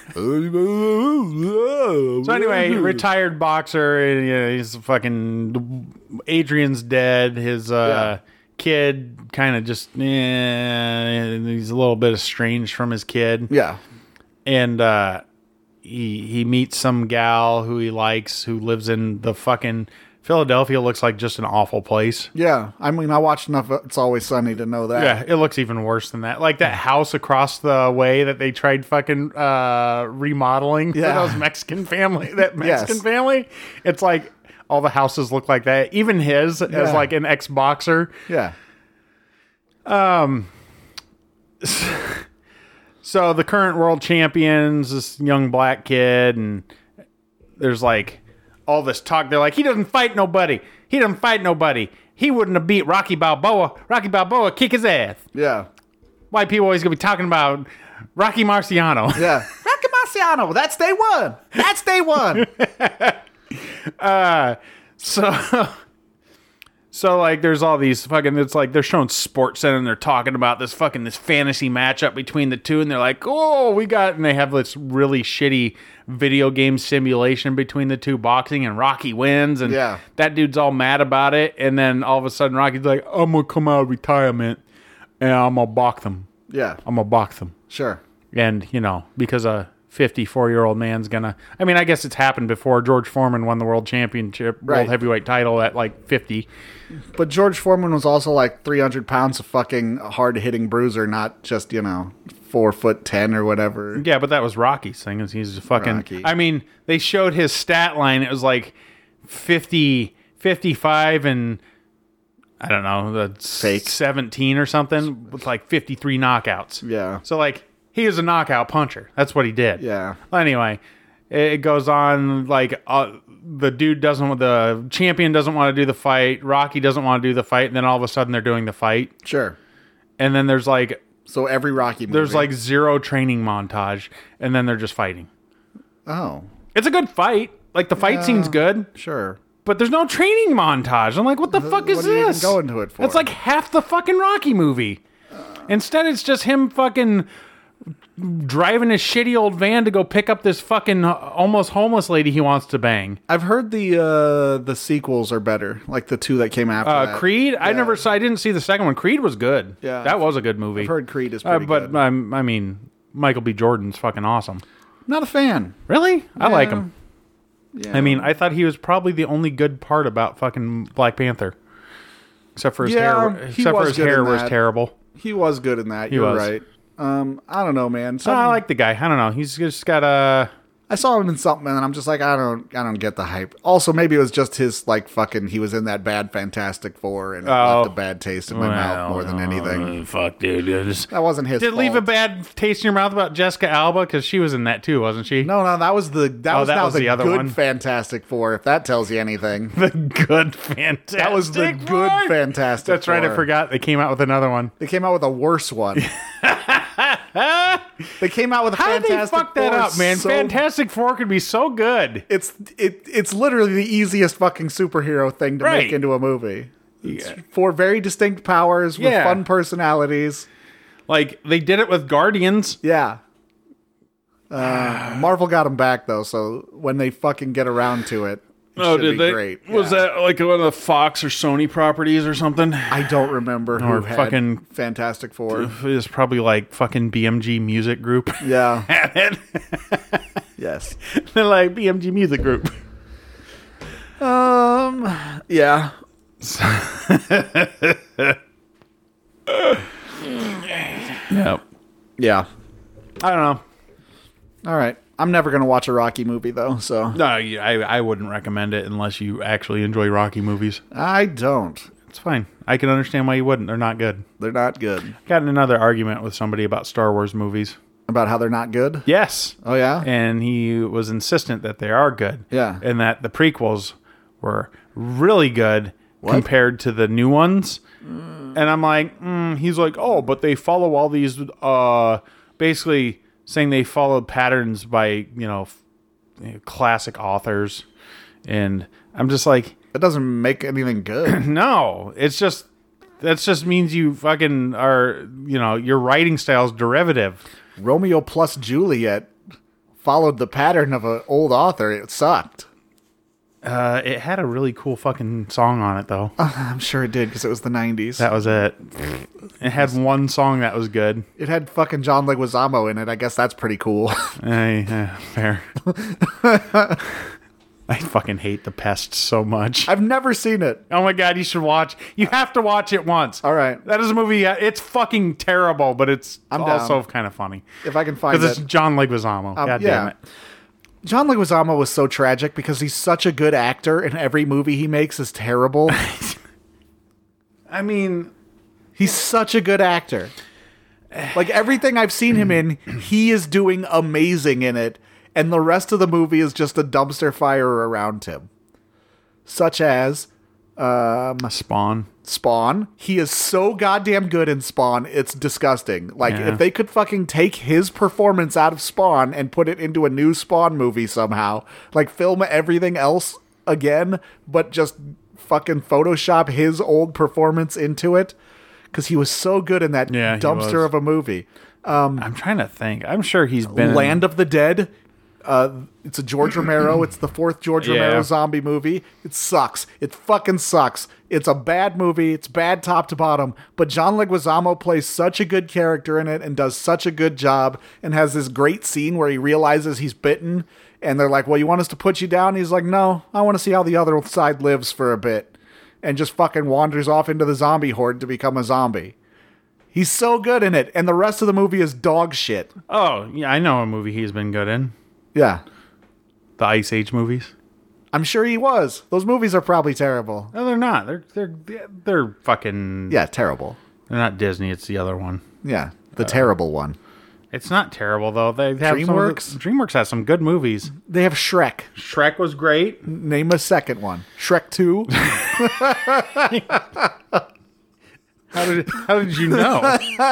so anyway, retired boxer. And, you know, he's fucking Adrian's dead. His uh, kid kind of just eh, he's a little bit estranged from his kid. Yeah. And uh, he he meets some gal who he likes who lives in the fucking Philadelphia. Looks like just an awful place. Yeah. I mean, I watched enough of It's Always Sunny to know that. Yeah, it looks even worse than that. Like that house across the way that they tried fucking uh, remodeling Yeah. for those Mexican family. That Mexican Yes. family. It's like all the houses look like that. Even his as Yeah. like an ex-boxer. Yeah. So the current world champion's this young black kid, and there's like all this talk. They're like, he doesn't fight nobody. He doesn't fight nobody. He wouldn't have beat Rocky Balboa. Rocky Balboa kick his ass. Yeah. White people always gonna be talking about Rocky Marciano. Yeah. Rocky Marciano. That's day one. That's day one. So, so like, there's all these fucking. It's like they're showing Sports Center and they're talking about this fucking this fantasy matchup between the two, and they're like, oh, we got, and they have this really shitty video game simulation between the two boxing, and Rocky wins, and Yeah. that dude's all mad about it, and then all of a sudden Rocky's like, I'm gonna come out of retirement and I'm gonna box them. Yeah. I'm gonna box them. Sure. And, you know, because a fifty-four-year-old man's gonna... I mean, I guess it's happened before. George Foreman won the world championship, Right. world heavyweight title at, like, fifty. But George Foreman was also like three hundred pounds of fucking hard-hitting bruiser, not just, you know, four foot ten or whatever. Yeah, but that was Rocky's thing. Is he's a fucking... Rocky. I mean, they showed his stat line. It was, like, fifty, fifty-five, and... I don't know, the Fake. seventeen or something, with, like, fifty-three knockouts. Yeah. So, like, he is a knockout puncher. That's what he did. Yeah. Anyway, it goes on like uh, the dude doesn't want the champion doesn't want to do the fight. Rocky doesn't want to do the fight. And then all of a sudden they're doing the fight. Sure. And then there's like, So every Rocky movie. there's like zero training montage. And then they're just fighting. Oh, It's a good fight. Like the fight Yeah. scene's good, sure. but there's no training montage. I'm like, what the fuck is what are you even this? going to it for? It's like half the fucking Rocky movie. Instead, it's just him fucking driving his shitty old van to go pick up this fucking uh, almost homeless lady he wants to bang. I've heard the uh, the sequels are better, like the two that came after Uh, that. Creed, I Yeah. never saw. I didn't see the second one. Creed was good. Yeah. that was a good movie. I've heard Creed is uh, pretty but good. um, I mean, Michael B. Jordan's fucking awesome. Not a fan. Really, I like him. Yeah. I mean, I thought he was probably the only good part about fucking Black Panther, except for his Yeah, hair. he Except for was his good hair in was that. terrible. he was good in that. You're was. right. Um, I don't know, man. So I Some, like the guy. I don't know. He's just got a. I saw him in something, and I'm just like, I don't, I don't get the hype. Also, maybe it was just his like fucking. He was in that bad Fantastic Four, and it Oh. left a bad taste in my mouth more than anything. Fuck, dude. It just, That wasn't his. did it leave a fault. bad taste in your mouth about Jessica Alba? Because she was in that too, wasn't she? No, no, that was the that Oh, was that now was the, the other good one. Fantastic Four. If that tells you anything, The good Fantastic that was the good Four? Fantastic. That's right. I Four. forgot. They came out with another one. They came out with a worse one. They came out with a How did Fantastic they fuck that Four up, man? so- Fantastic Four could be so good. It's it it's literally the easiest fucking superhero thing to Right. make into a movie. It's four very distinct powers with Yeah. fun personalities. Like, they did it with Guardians. Yeah. Uh, Marvel got them back though, so when they fucking get around to it, it Oh, should did be they? great. Was Yeah. that like one of the Fox or Sony properties or something? I don't remember who Or had fucking- Fantastic Four. It was probably like fucking B M G Music Group. Yeah. Had it. Yes. They're like B M G Music Group. Um. Yeah. Yep. Yeah. I don't know. All right. I'm never gonna watch a Rocky movie though, so No, you- I, I wouldn't recommend it unless you actually enjoy Rocky movies. I don't. It's fine. I can understand why you wouldn't. They're not good. They're not good. Got in another argument with somebody about Star Wars movies. About how they're not good? Yes. Oh, yeah? And he was insistent that they are good. Yeah. And that the prequels were really good What? compared to the new ones. Mm. And I'm like, mm. He's like, oh, but they follow all these, uh, basically saying they followed patterns by, you know, f- classic authors. And I'm just like, That doesn't make anything good. no, it's just, that just means you fucking are, you know, your writing style's derivative. Romeo plus Juliet followed the pattern of an old author. It sucked. Uh, it had a really cool fucking song on it, though. Uh, I'm sure it did because it was the nineties. That was it. It had one song that was good. It had fucking John Leguizamo in it. I guess that's pretty cool. Hey, uh, fair. I fucking hate The Pest so much. I've never seen it. Oh my god, you should watch. You have to watch it once. All right. That is a movie. uh, It's fucking terrible, but it's I'm also down. kind of funny If I can find because it. it's John Leguizamo. Um, god yeah. damn it. John Leguizamo was so tragic because he's such a good actor and every movie he makes is terrible. I mean, He's such a good actor. Like everything I've seen him in, he is doing amazing in it, and the rest of the movie is just a dumpster fire around him. Such as Spawn. Spawn. He is so goddamn good in Spawn, it's disgusting. Like, Yeah. if they could fucking take his performance out of Spawn and put it into a new Spawn movie somehow, like film everything else again, but just fucking Photoshop his old performance into it, because he was so good in that Yeah, he dumpster was. of a movie. I'm trying to think. I'm sure he's been in- Land of the Dead. Uh, it's a George Romero. It's the fourth George Yeah. Romero zombie movie. It sucks. It fucking sucks. It's a bad movie. It's bad top to bottom. But John Leguizamo plays such a good character in it and does such a good job and has this great scene where he realizes he's bitten and they're like, well, you want us to put you down? He's like, no, I want to see how the other side lives for a bit. And just fucking wanders off into the zombie horde to become a zombie. He's so good in it. And the rest of the movie is dog shit. Oh, yeah, I know a movie he's been good in. Yeah. The Ice Age movies. I'm sure he was. Those movies are probably terrible. No, they're not. They're they're they're fucking. Yeah, terrible. They're not Disney. It's the other one. Yeah, the terrible one. It's not terrible though. They have some of DreamWorks? the- DreamWorks has some good movies. They have Shrek. Shrek was great. Name a second one. Shrek two. How did how did you know?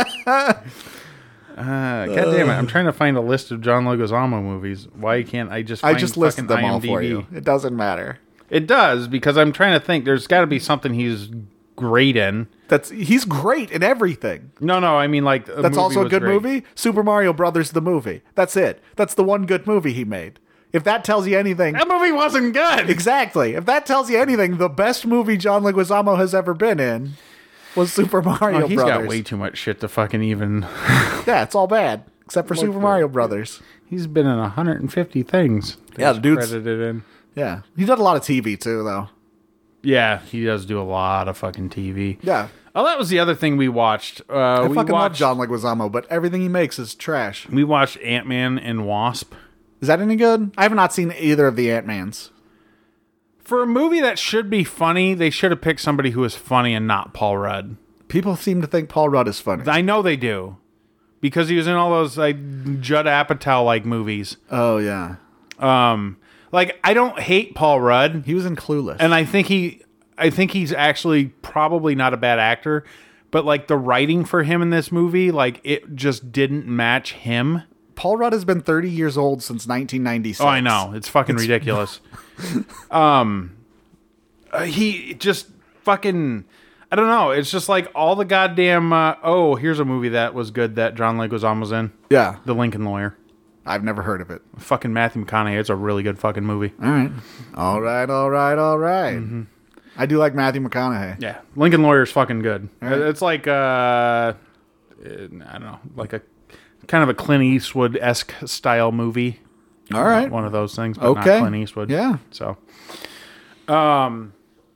Uh, God damn it! I'm trying to find a list of John Leguizamo movies. Why can't I just? I Find just listed them fucking all for IMDb? you. It doesn't matter. It does because I'm trying to think. There's got to be something he's great in. That's he's great in everything. No, no, I mean like a That's movie also a was good great. movie. Super Mario Brothers the movie. That's it. That's the one good movie he made. If that tells you anything, That movie wasn't good. exactly. If that tells you anything, the best movie John Leguizamo has ever been in was Super Mario Oh, he's Brothers. got way too much shit to fucking even. Yeah, it's all bad except for Super Mario Brothers. He's been in one hundred fifty things. that Yeah, he's the dude's- credited in. Yeah, he did a lot of T V too, though. Yeah, he does do a lot of fucking T V. Yeah, Oh, that was the other thing we watched. Uh, I we fucking love watched, John Leguizamo, but everything he makes is trash. We watched Ant-Man and Wasp. Is that any good? I have not seen either of the Ant-Mans. For a movie that should be funny, they should have picked somebody who is funny and not Paul Rudd. People seem to think Paul Rudd is funny. I know they do. Because he was in all those like Judd Apatow like movies. Oh yeah, Um like I don't hate Paul Rudd. he was in Clueless. And I think he I think he's actually probably not a bad actor, but like the writing for him in this movie, like it just didn't match him. Paul Rudd has been thirty years old since nineteen ninety-six. Oh, I know. It's fucking ridiculous. um uh, he just fucking I don't know. It's just like all the goddamn uh, oh, here's a movie that was good that John Leguizamo was in. Yeah, The Lincoln Lawyer. I've never heard of it. Fucking Matthew McConaughey. It's a really good fucking movie. All right, all right, all right, all right. Mm-hmm. I do like Matthew McConaughey. Yeah, Lincoln Lawyer is fucking good. right. It's like uh, I don't know, like a kind of a Clint Eastwood esque style movie. All right, One of those things, but Okay. not Clint Eastwood. yeah. So, um.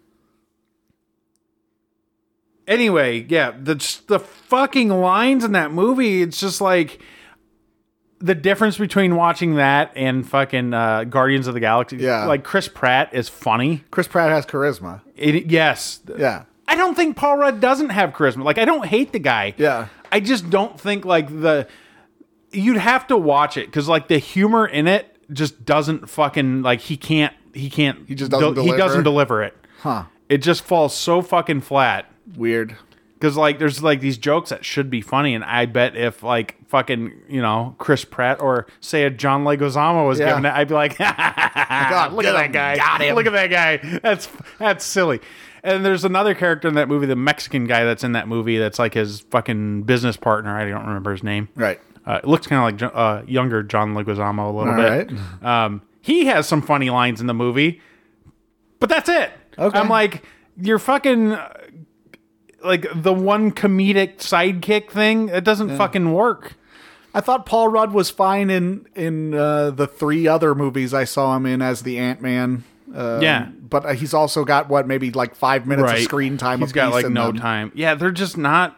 Anyway, yeah, the just the fucking lines in that movie. It's just like the difference between watching that and fucking uh, Guardians of the Galaxy. Yeah. Like Chris Pratt is funny. Chris Pratt has charisma. It, yes, Yeah, I don't think Paul Rudd doesn't have charisma. Like, I don't hate the guy. yeah. I just don't think, like, the... you'd have to watch it because like the humor in it just doesn't fucking like he can't he can't He just doesn't he deliver? doesn't deliver it. Huh. It just falls so fucking flat. Weird. Because like there's like these jokes that should be funny, and I bet if like fucking you know Chris Pratt or say a John Leguizamo was Yeah. giving it, I'd be like, God, look at get that him. guy, Got him. look at that guy. That's that's silly. And there's another character in that movie, the Mexican guy that's in that movie, that's like his fucking business partner. I don't remember his name. Right. Uh, it looks kind of like Jo- uh, younger John Leguizamo a little All bit. right. Um, he has some funny lines in the movie, but that's it. Okay. I'm like, you're fucking uh, like the one comedic sidekick thing. It doesn't fucking work. I thought Paul Rudd was fine in in uh, the three other movies I saw him in as the Ant-Man. Uh, Yeah. But uh, he's also got, what, maybe like five minutes of screen time He's apiece got like in no them. time. Yeah, they're just not.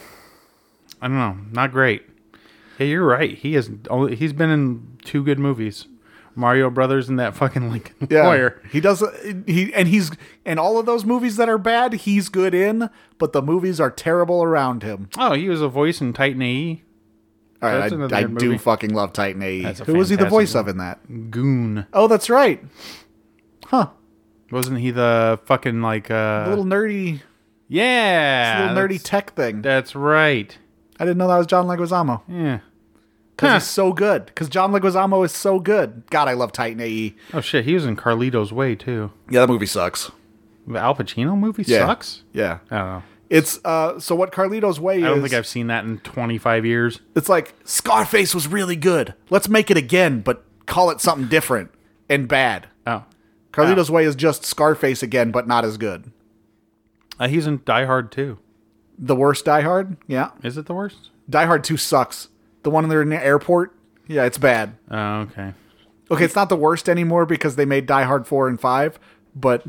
I don't know, not great. Yeah, you're right. He has. Only, he's been in two good movies, Mario Brothers and that fucking Lincoln Yeah, Lawyer. he does. He and he's and all of those movies that are bad, he's good in. But the movies are terrible around him. Oh, he was a voice in Titan A E. All right, That's another I, I good do movie. fucking love Titan A E. That's a Who was he the fantastic voice one. of in that? Goon. Oh, that's right. Huh? Wasn't he the fucking like uh A little nerdy, yeah, little nerdy that's- tech thing. That's right. I didn't know that was John Leguizamo. Yeah. Because Huh. he's so good. Because John Leguizamo is so good. God, I love Titan A E. Oh shit, he was in Carlito's Way too. Yeah, that movie sucks. The Al Pacino movie Yeah. sucks. Yeah. I don't know. It's, uh, so what Carlito's Way is... I don't think I've seen that in twenty-five years. It's like, Scarface was really good. Let's make it again, but call it something different and bad. Oh. Carlito's Way is just Scarface again, but not as good. Uh, he's in Die Hard too. The worst Die Hard? Yeah. Is it the worst? Die Hard two sucks. The one in the airport? Yeah, it's bad. Oh, okay. Okay, it's not the worst anymore because they made Die Hard four and five, but...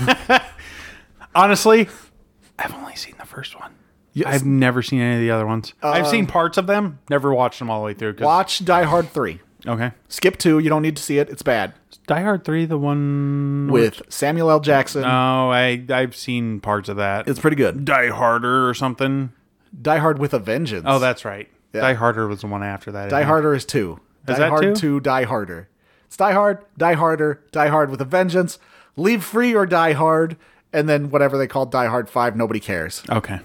Honestly, I've only seen the first one. Yes. I've never seen any of the other ones. I've seen parts of them, never watched them all the way through. 'cause- Watch Die Hard three. Okay. Skip two, you don't need to see it. It's bad. Is Die Hard three, the one With Samuel L. Jackson. Oh, I I've seen parts of that. It's pretty good. Die Harder or something. Die Hard with a Vengeance. Oh, that's right. Yeah. Die Harder was the one after that. I Die think. Harder is two. Is Die that Hard two? two, Die Harder. It's Die Hard, Die Harder, Die Hard with a Vengeance, Leave Free or Die Hard, and then whatever they call Die Hard five, nobody cares. Okay.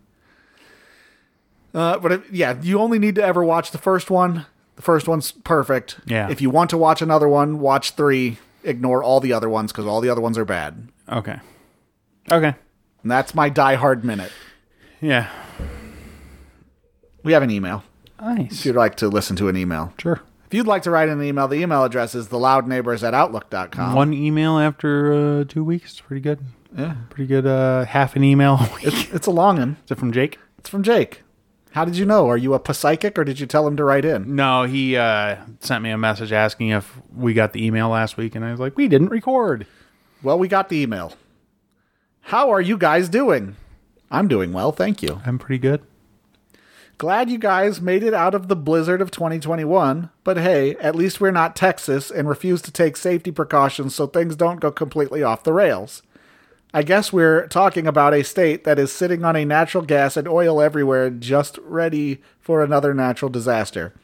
Uh, but if, yeah, you only need to ever watch the first one. The first one's perfect. Yeah. If you want to watch another one, watch three. Ignore all the other ones because all the other ones are bad. Okay. Okay. And that's my Die Hard minute. Yeah. We have an email. Nice. If you'd like to listen to an email. Sure. If you'd like to write an email, the email address is theloudneighbors at outlook dot com. One email after uh, two weeks. Pretty good. Yeah. Pretty good. Uh, half an email a week. It's, it's a long one. Is it from Jake? It's from Jake. How did you know? Are you a psychic or did you tell him to write in? No, he uh, sent me a message asking if we got the email last week, and I was like, we didn't record. Well, we got the email. How are you guys doing? I'm doing well, thank you. I'm pretty good. Glad you guys made it out of the blizzard of twenty twenty-one, but hey, at least we're not Texas and refuse to take safety precautions so things don't go completely off the rails. I guess we're talking about a state that is sitting on a natural gas and oil everywhere, just ready for another natural disaster.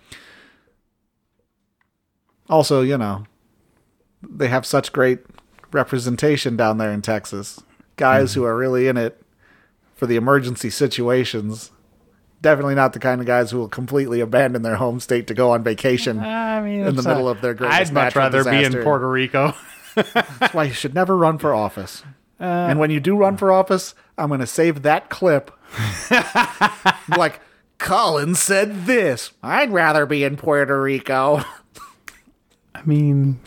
Also, you know, they have such great representation down there in Texas. Guys who are really in it for the emergency situations. Definitely not the kind of guys who will completely abandon their home state to go on vacation I mean, in the it's, middle uh, of their greatest I'd much natural rather be disaster. in Puerto Rico. That's why you should never run for office. And when you do run for office, I'm going to save that clip. Like, Colin said this. I'd rather be in Puerto Rico. I mean,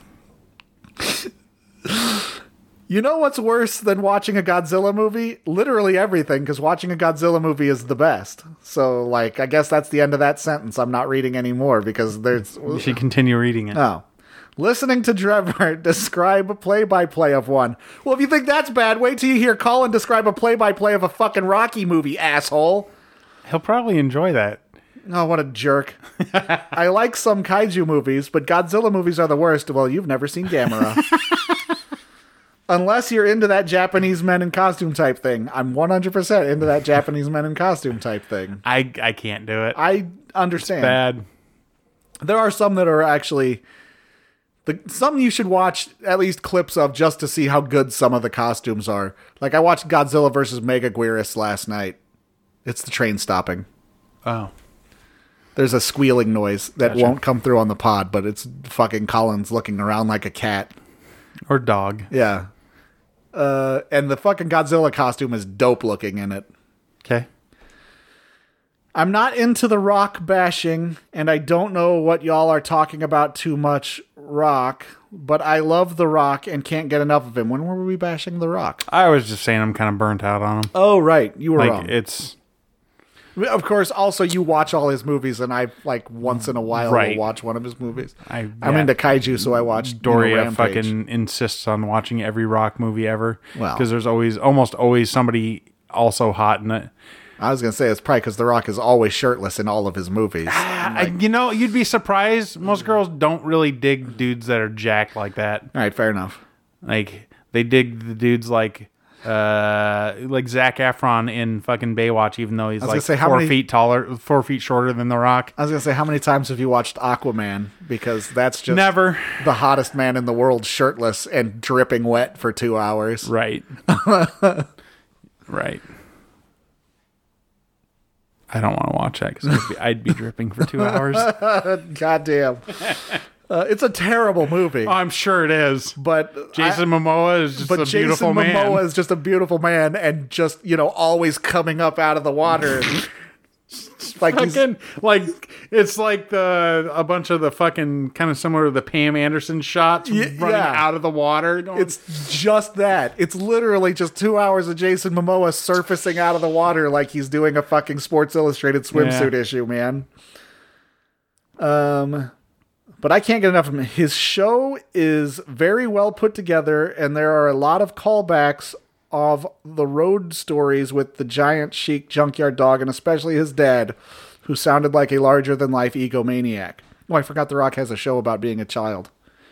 You know what's worse than watching a Godzilla movie? Literally everything, because watching a Godzilla movie is the best. So, like, I guess that's the end of that sentence. I'm not reading anymore because there's... you should continue reading it. Oh. Listening to Trevor describe a play-by-play of one. Well, if you think that's bad, wait till you hear Colin describe a play-by-play of a fucking Rocky movie, asshole. He'll probably enjoy that. Oh, what a jerk. I like some kaiju movies, but Godzilla movies are the worst. Well, you've never seen Gamera. Unless you're into that Japanese men in costume type thing. I'm one hundred percent into that Japanese men in costume type thing. I I can't do it. I understand. Bad. There are some that are actually the some you should watch at least clips of just to see how good some of the costumes are. Like I watched Godzilla versus Megaguirus last night. It's the train stopping. Oh. There's a squealing noise that Gotcha. won't come through on the pod, but it's fucking Collins looking around like a cat. Or dog. Yeah. Uh, and the fucking Godzilla costume is dope looking in it. Okay. I'm not into the Rock bashing, and I don't know what y'all are talking about too much Rock, but I love The Rock and can't get enough of him. When were we bashing The Rock? I was just saying I'm kind of burnt out on him. Oh, right. You were Like, wrong. it's... Of course, also you watch all his movies, and I, like, once in a while Right. will watch one of his movies. I, I'm yeah. into kaiju, so I watch you know, Doria Rampage. fucking insists on watching every Rock movie ever. Well. Because there's always, almost always somebody also hot in it. I was going to say, it's probably because The Rock is always shirtless in all of his movies. I, you know, you'd be surprised. Most girls don't really dig dudes that are jacked like that. All right, fair enough. Like, they dig the dudes like... Uh, like Zac Efron in fucking Baywatch, even though he's was like gonna say, how four many- feet taller, four feet shorter than The Rock. I was going to say, how many times have you watched Aquaman? Because that's just Never. the hottest man in the world shirtless and dripping wet for two hours. Right. Right. I don't want to watch that because I'd be, I'd be dripping for two hours. God damn. Uh, it's a terrible movie. Oh, I'm sure it is. But Jason I, Momoa is just but a Jason beautiful man. Momoa is just a beautiful man and just, you know, always coming up out of the water. like he's, Fucking, like it's like the a bunch of the fucking kind of similar to the Pam Anderson shots Y- running yeah. out of the water. Going, it's just that. It's literally just two hours of Jason Momoa surfacing out of the water like he's doing a fucking Sports Illustrated swimsuit Yeah. issue, man. Um, but I can't get enough of him. His show is very well put together, and there are a lot of callbacks of the road stories with the giant chic junkyard dog, and especially his dad, who sounded like a larger-than-life egomaniac. Oh, I forgot The Rock has a show about being a child.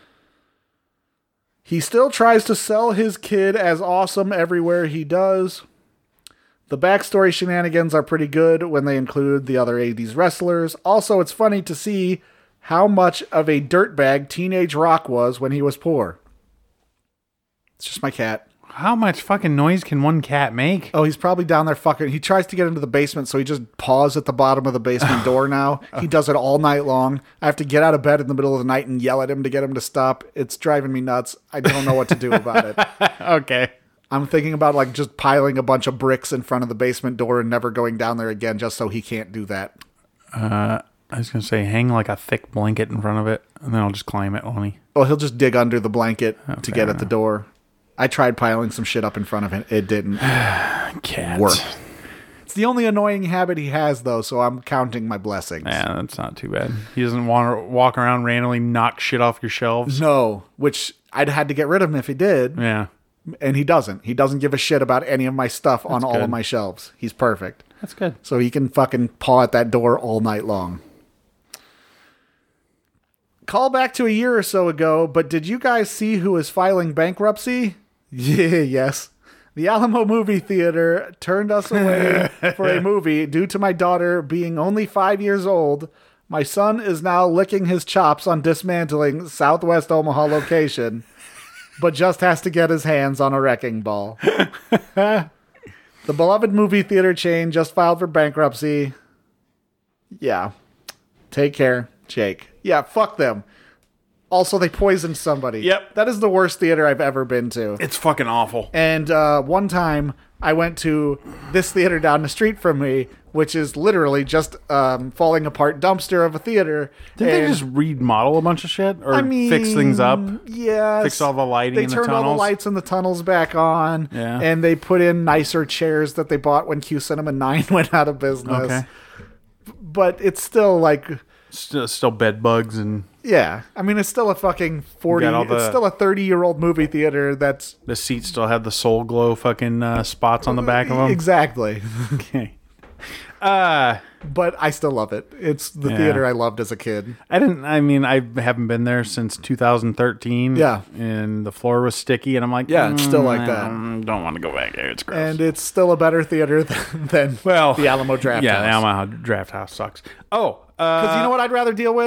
He still tries to sell his kid as awesome everywhere he does. The backstory shenanigans are pretty good when they include the other eighties wrestlers. Also, it's funny to see how much of a dirtbag Teenage Rock was when he was poor. It's just my cat. how much fucking noise can one cat make? Oh, he's probably down there fucking... He tries to get into the basement, so he just paws at the bottom of the basement door now. He does it all night long. I have to get out of bed in the middle of the night and yell at him to get him to stop. It's driving me nuts. I don't know what to do about it. Okay. I'm thinking about like just piling a bunch of bricks in front of the basement door and never going down there again just so he can't do that. Uh, I was going to say hang like a thick blanket in front of it, and then I'll just climb it on me. Well, he'll just dig under the blanket to get fair at the door. I tried piling some shit up in front of it. It didn't Cat. work. It's the only annoying habit he has, though, so I'm counting my blessings. Yeah, that's not too bad. He doesn't want to walk around randomly knock shit off your shelves. No, which I'd had to get rid of him if he did, Yeah, and he doesn't. He doesn't give a shit about any of my stuff on all good. of my shelves. He's perfect. that's good. So he can fucking paw at that door all night long. Call back to a year or so ago, but did you guys see who is filing bankruptcy? Yeah, yes. The Alamo Movie Theater turned us away for a movie due to my daughter being only five years old. My son is now licking his chops on dismantling Southwest Omaha location, but just has to get his hands on a wrecking ball. The beloved movie theater chain just filed for bankruptcy. Yeah. Take care, Jake. Yeah, fuck them. Also, they poisoned somebody. Yep. That is the worst theater I've ever been to. It's fucking awful. And uh, one time, I went to this theater down the street from me, which is literally just um, falling apart dumpster of a theater. Didn't they And- just remodel a bunch of shit or I mean, fix things up? Yeah, Fix all the lighting They in the turned all the tunnels? lights in the tunnels back on. Yeah. And they put in nicer chairs that they bought when Q Cinema nine went out of business. Okay. But it's still like, Still, still bed bugs and yeah. I mean, it's still a fucking forty. Got all the- It's still a thirty-year-old movie theater. That's the seats still have the Soul Glow fucking uh, spots on the back of them. exactly. Okay. Uh, But I still love it. It's the Yeah. theater I loved as a kid. I didn't. I mean, I haven't been there since two thousand thirteen. Yeah. and the floor was sticky, and I'm like, Yeah, it's still like "Mm, that." I don't, don't want to go back there. It's gross. And it's still a better theater than, than well, the Alamo Draft yeah, the House. Alamo Draft House sucks. Oh, Because uh, you know what I'd rather deal with?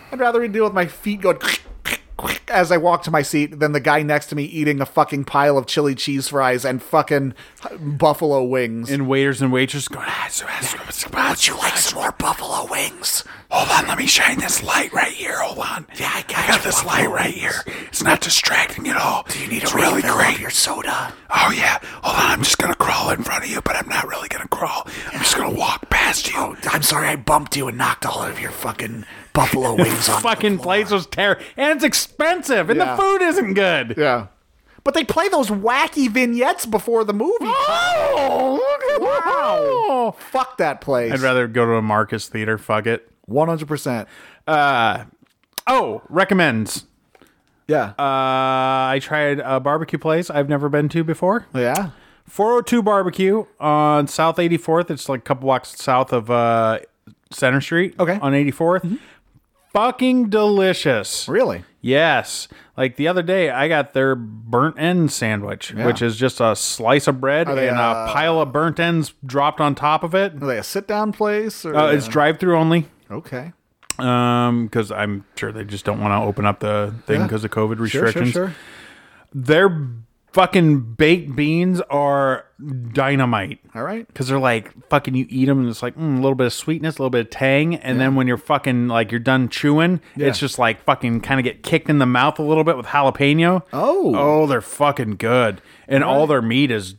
I'd rather deal with my feet going as I walk to my seat than the guy next to me eating a fucking pile of chili cheese fries and fucking buffalo wings. And waiters and waitresses going, Would you like some more buffalo wings? hold on, let me shine this light right here. Hold on. Yeah, I got, I got this light right here. It's not distracting at all. Do you need it's a really refill great. of your soda? Oh, yeah. Hold on. I'm just going to crawl in front of you, but I'm not really going to crawl. I'm just going to walk past you. Oh, I'm sorry I bumped you and knocked all of your fucking buffalo wings on Fucking the place was terrible. And it's expensive, and Yeah. the food isn't good. Yeah. But they play those wacky vignettes before the movie. Oh, look at Wow. Fuck that place. I'd rather go to a Marcus Theater. Fuck it. one hundred percent. Uh, oh, recommends. Yeah. Uh, I tried a barbecue place I've never been to before. yeah. four oh two Barbecue on South eighty-fourth. It's like a couple blocks south of uh, Center Street. Okay. On eighty-fourth. Mm-hmm. Fucking delicious. Really? Yes. Like the other day, I got their burnt end sandwich, Yeah. which is just a slice of bread they, and uh, a pile of burnt ends dropped on top of it. Are they a sit-down place? Or Uh, it's drive-through only. Okay. Um, because I'm sure they just don't want to open up the thing Yeah. because of COVID Sure, restrictions. sure, sure. Their fucking baked beans are dynamite. All right. Because they're like, fucking, you eat them and it's like mm, a little bit of sweetness, a little bit of tang. And then when you're fucking, like, you're done chewing, Yeah. it's just like fucking kind of get kicked in the mouth a little bit with jalapeno. Oh. Oh, they're fucking good. And all their meat is,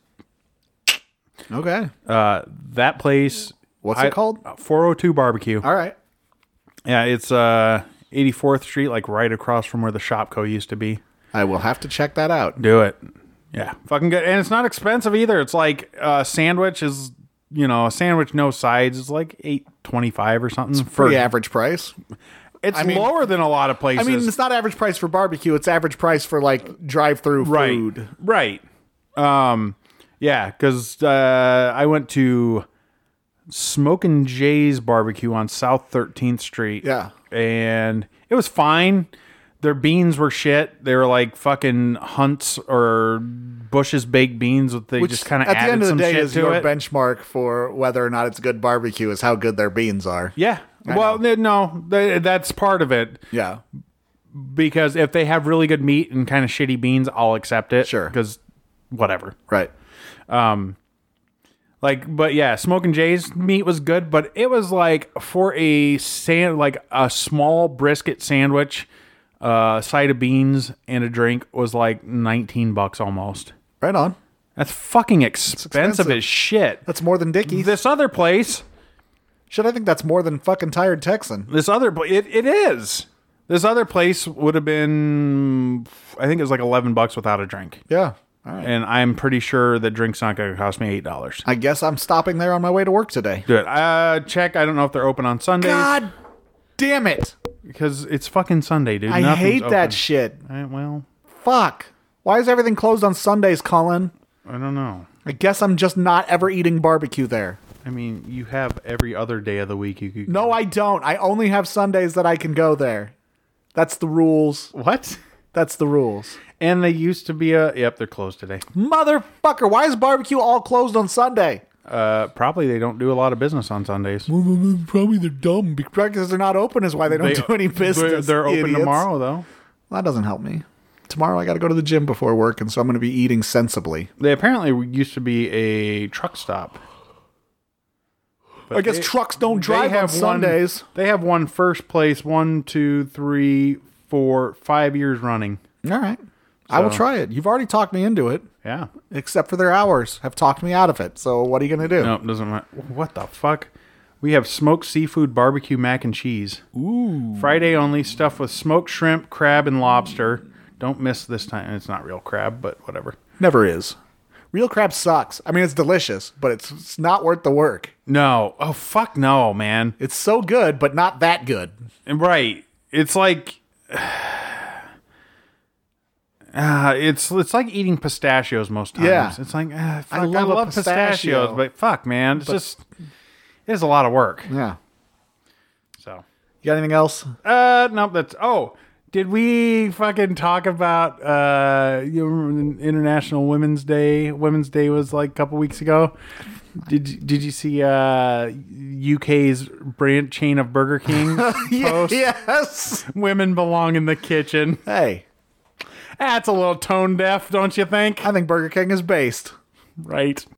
Okay. uh, that place. What's it called? four oh two Barbecue. All right. Yeah, it's uh, eighty-fourth Street, like right across from where the Shopco used to be. I will have to check that out. Do it. Yeah, fucking good. And it's not expensive either. It's like a sandwich is, you know, a sandwich no sides is like eight twenty-five or something. For Pretty average price. It's I mean- lower than a lot of I places. mean, it's not average price for barbecue. It's average price for like drive-through right, food. right. Um, yeah, because uh, I went to Smokin' Jay's Barbecue on South thirteenth Street. Yeah. And it was fine. Their beans were shit. They were like fucking Hunt's or Bush's baked beans. With they Which just kind of at the added end of the some day shit is to your it. benchmark for whether or not it's good barbecue is how good their beans are. Yeah. Well, th- no, th- that's part of it. Yeah. Because if they have really good meat and kind of shitty beans, I'll accept it. Sure. Because whatever. Right. Like, but yeah, Smokin' Jay's meat was good, but it was like for a sand, like a small brisket sandwich, uh, side of beans and a drink was like nineteen bucks almost. Right on. That's fucking expensive, expensive. as shit. That's more than Dickies. This other place, Shit, I think that's more than fucking Tired Texan. this other place, it, it is. This other place would have been, I think it was like eleven bucks without a drink. Yeah. All right. And I'm pretty sure the drink's not going to cost me eight dollars. I guess I'm stopping there on my way to work today. Do it. Uh, check. I don't know if they're open on Sundays. God damn it. Because it's fucking Sunday, dude. I Nothing's hate that open. shit. Uh, well, Fuck. Why is everything closed on Sundays, Colin? I don't know. I guess I'm just not ever eating barbecue there. I mean, you have every other day of the week you could. No, I don't. I only have Sundays that I can go there. That's the rules. What? That's the rules. And they used to be a. Yep, they're closed today. Motherfucker, why is barbecue all closed on Sunday? Uh, probably they don't do a lot of business on Sundays. Probably they're dumb. Because they're not open is why they don't They- do any business. They're, they're open idiots. tomorrow, though. Well, that doesn't help me. Tomorrow I got to go to the gym before work, and so I'm going to be eating sensibly. They apparently used to be a truck stop. But I guess they- trucks don't they drive on have one- Sundays. They have one first place, one, two, three, four, five years running. All right. I will So- try it. You've already talked me into it, Yeah. except for their hours have talked me out of it. So what are you going to do? No, it doesn't matter. What the fuck? We have smoked seafood barbecue mac and cheese. Ooh. Friday only, stuffed with smoked shrimp, crab, and lobster. Don't miss this time. It's not real crab, but whatever. Never is. Real crab sucks. I mean, it's delicious, but it's, it's not worth the work. No. Oh, fuck no, man. It's so good, but not that good. And right. It's like... Uh, it's it's like eating pistachios most times. Yeah. It's like, uh, fuck, I love love, a pistachio. pistachios, but fuck, man. It's just... It's a lot of work. Yeah. So... You got anything else? Uh, nope. That's oh. Did we fucking talk about uh you know, International Women's Day? Women's Day was like a couple weeks ago. Did Did you see uh, U K's brand chain of Burger King post? Yes. Women belong in the kitchen. Hey, That's a little tone deaf, don't you think? I think Burger King is based. Right.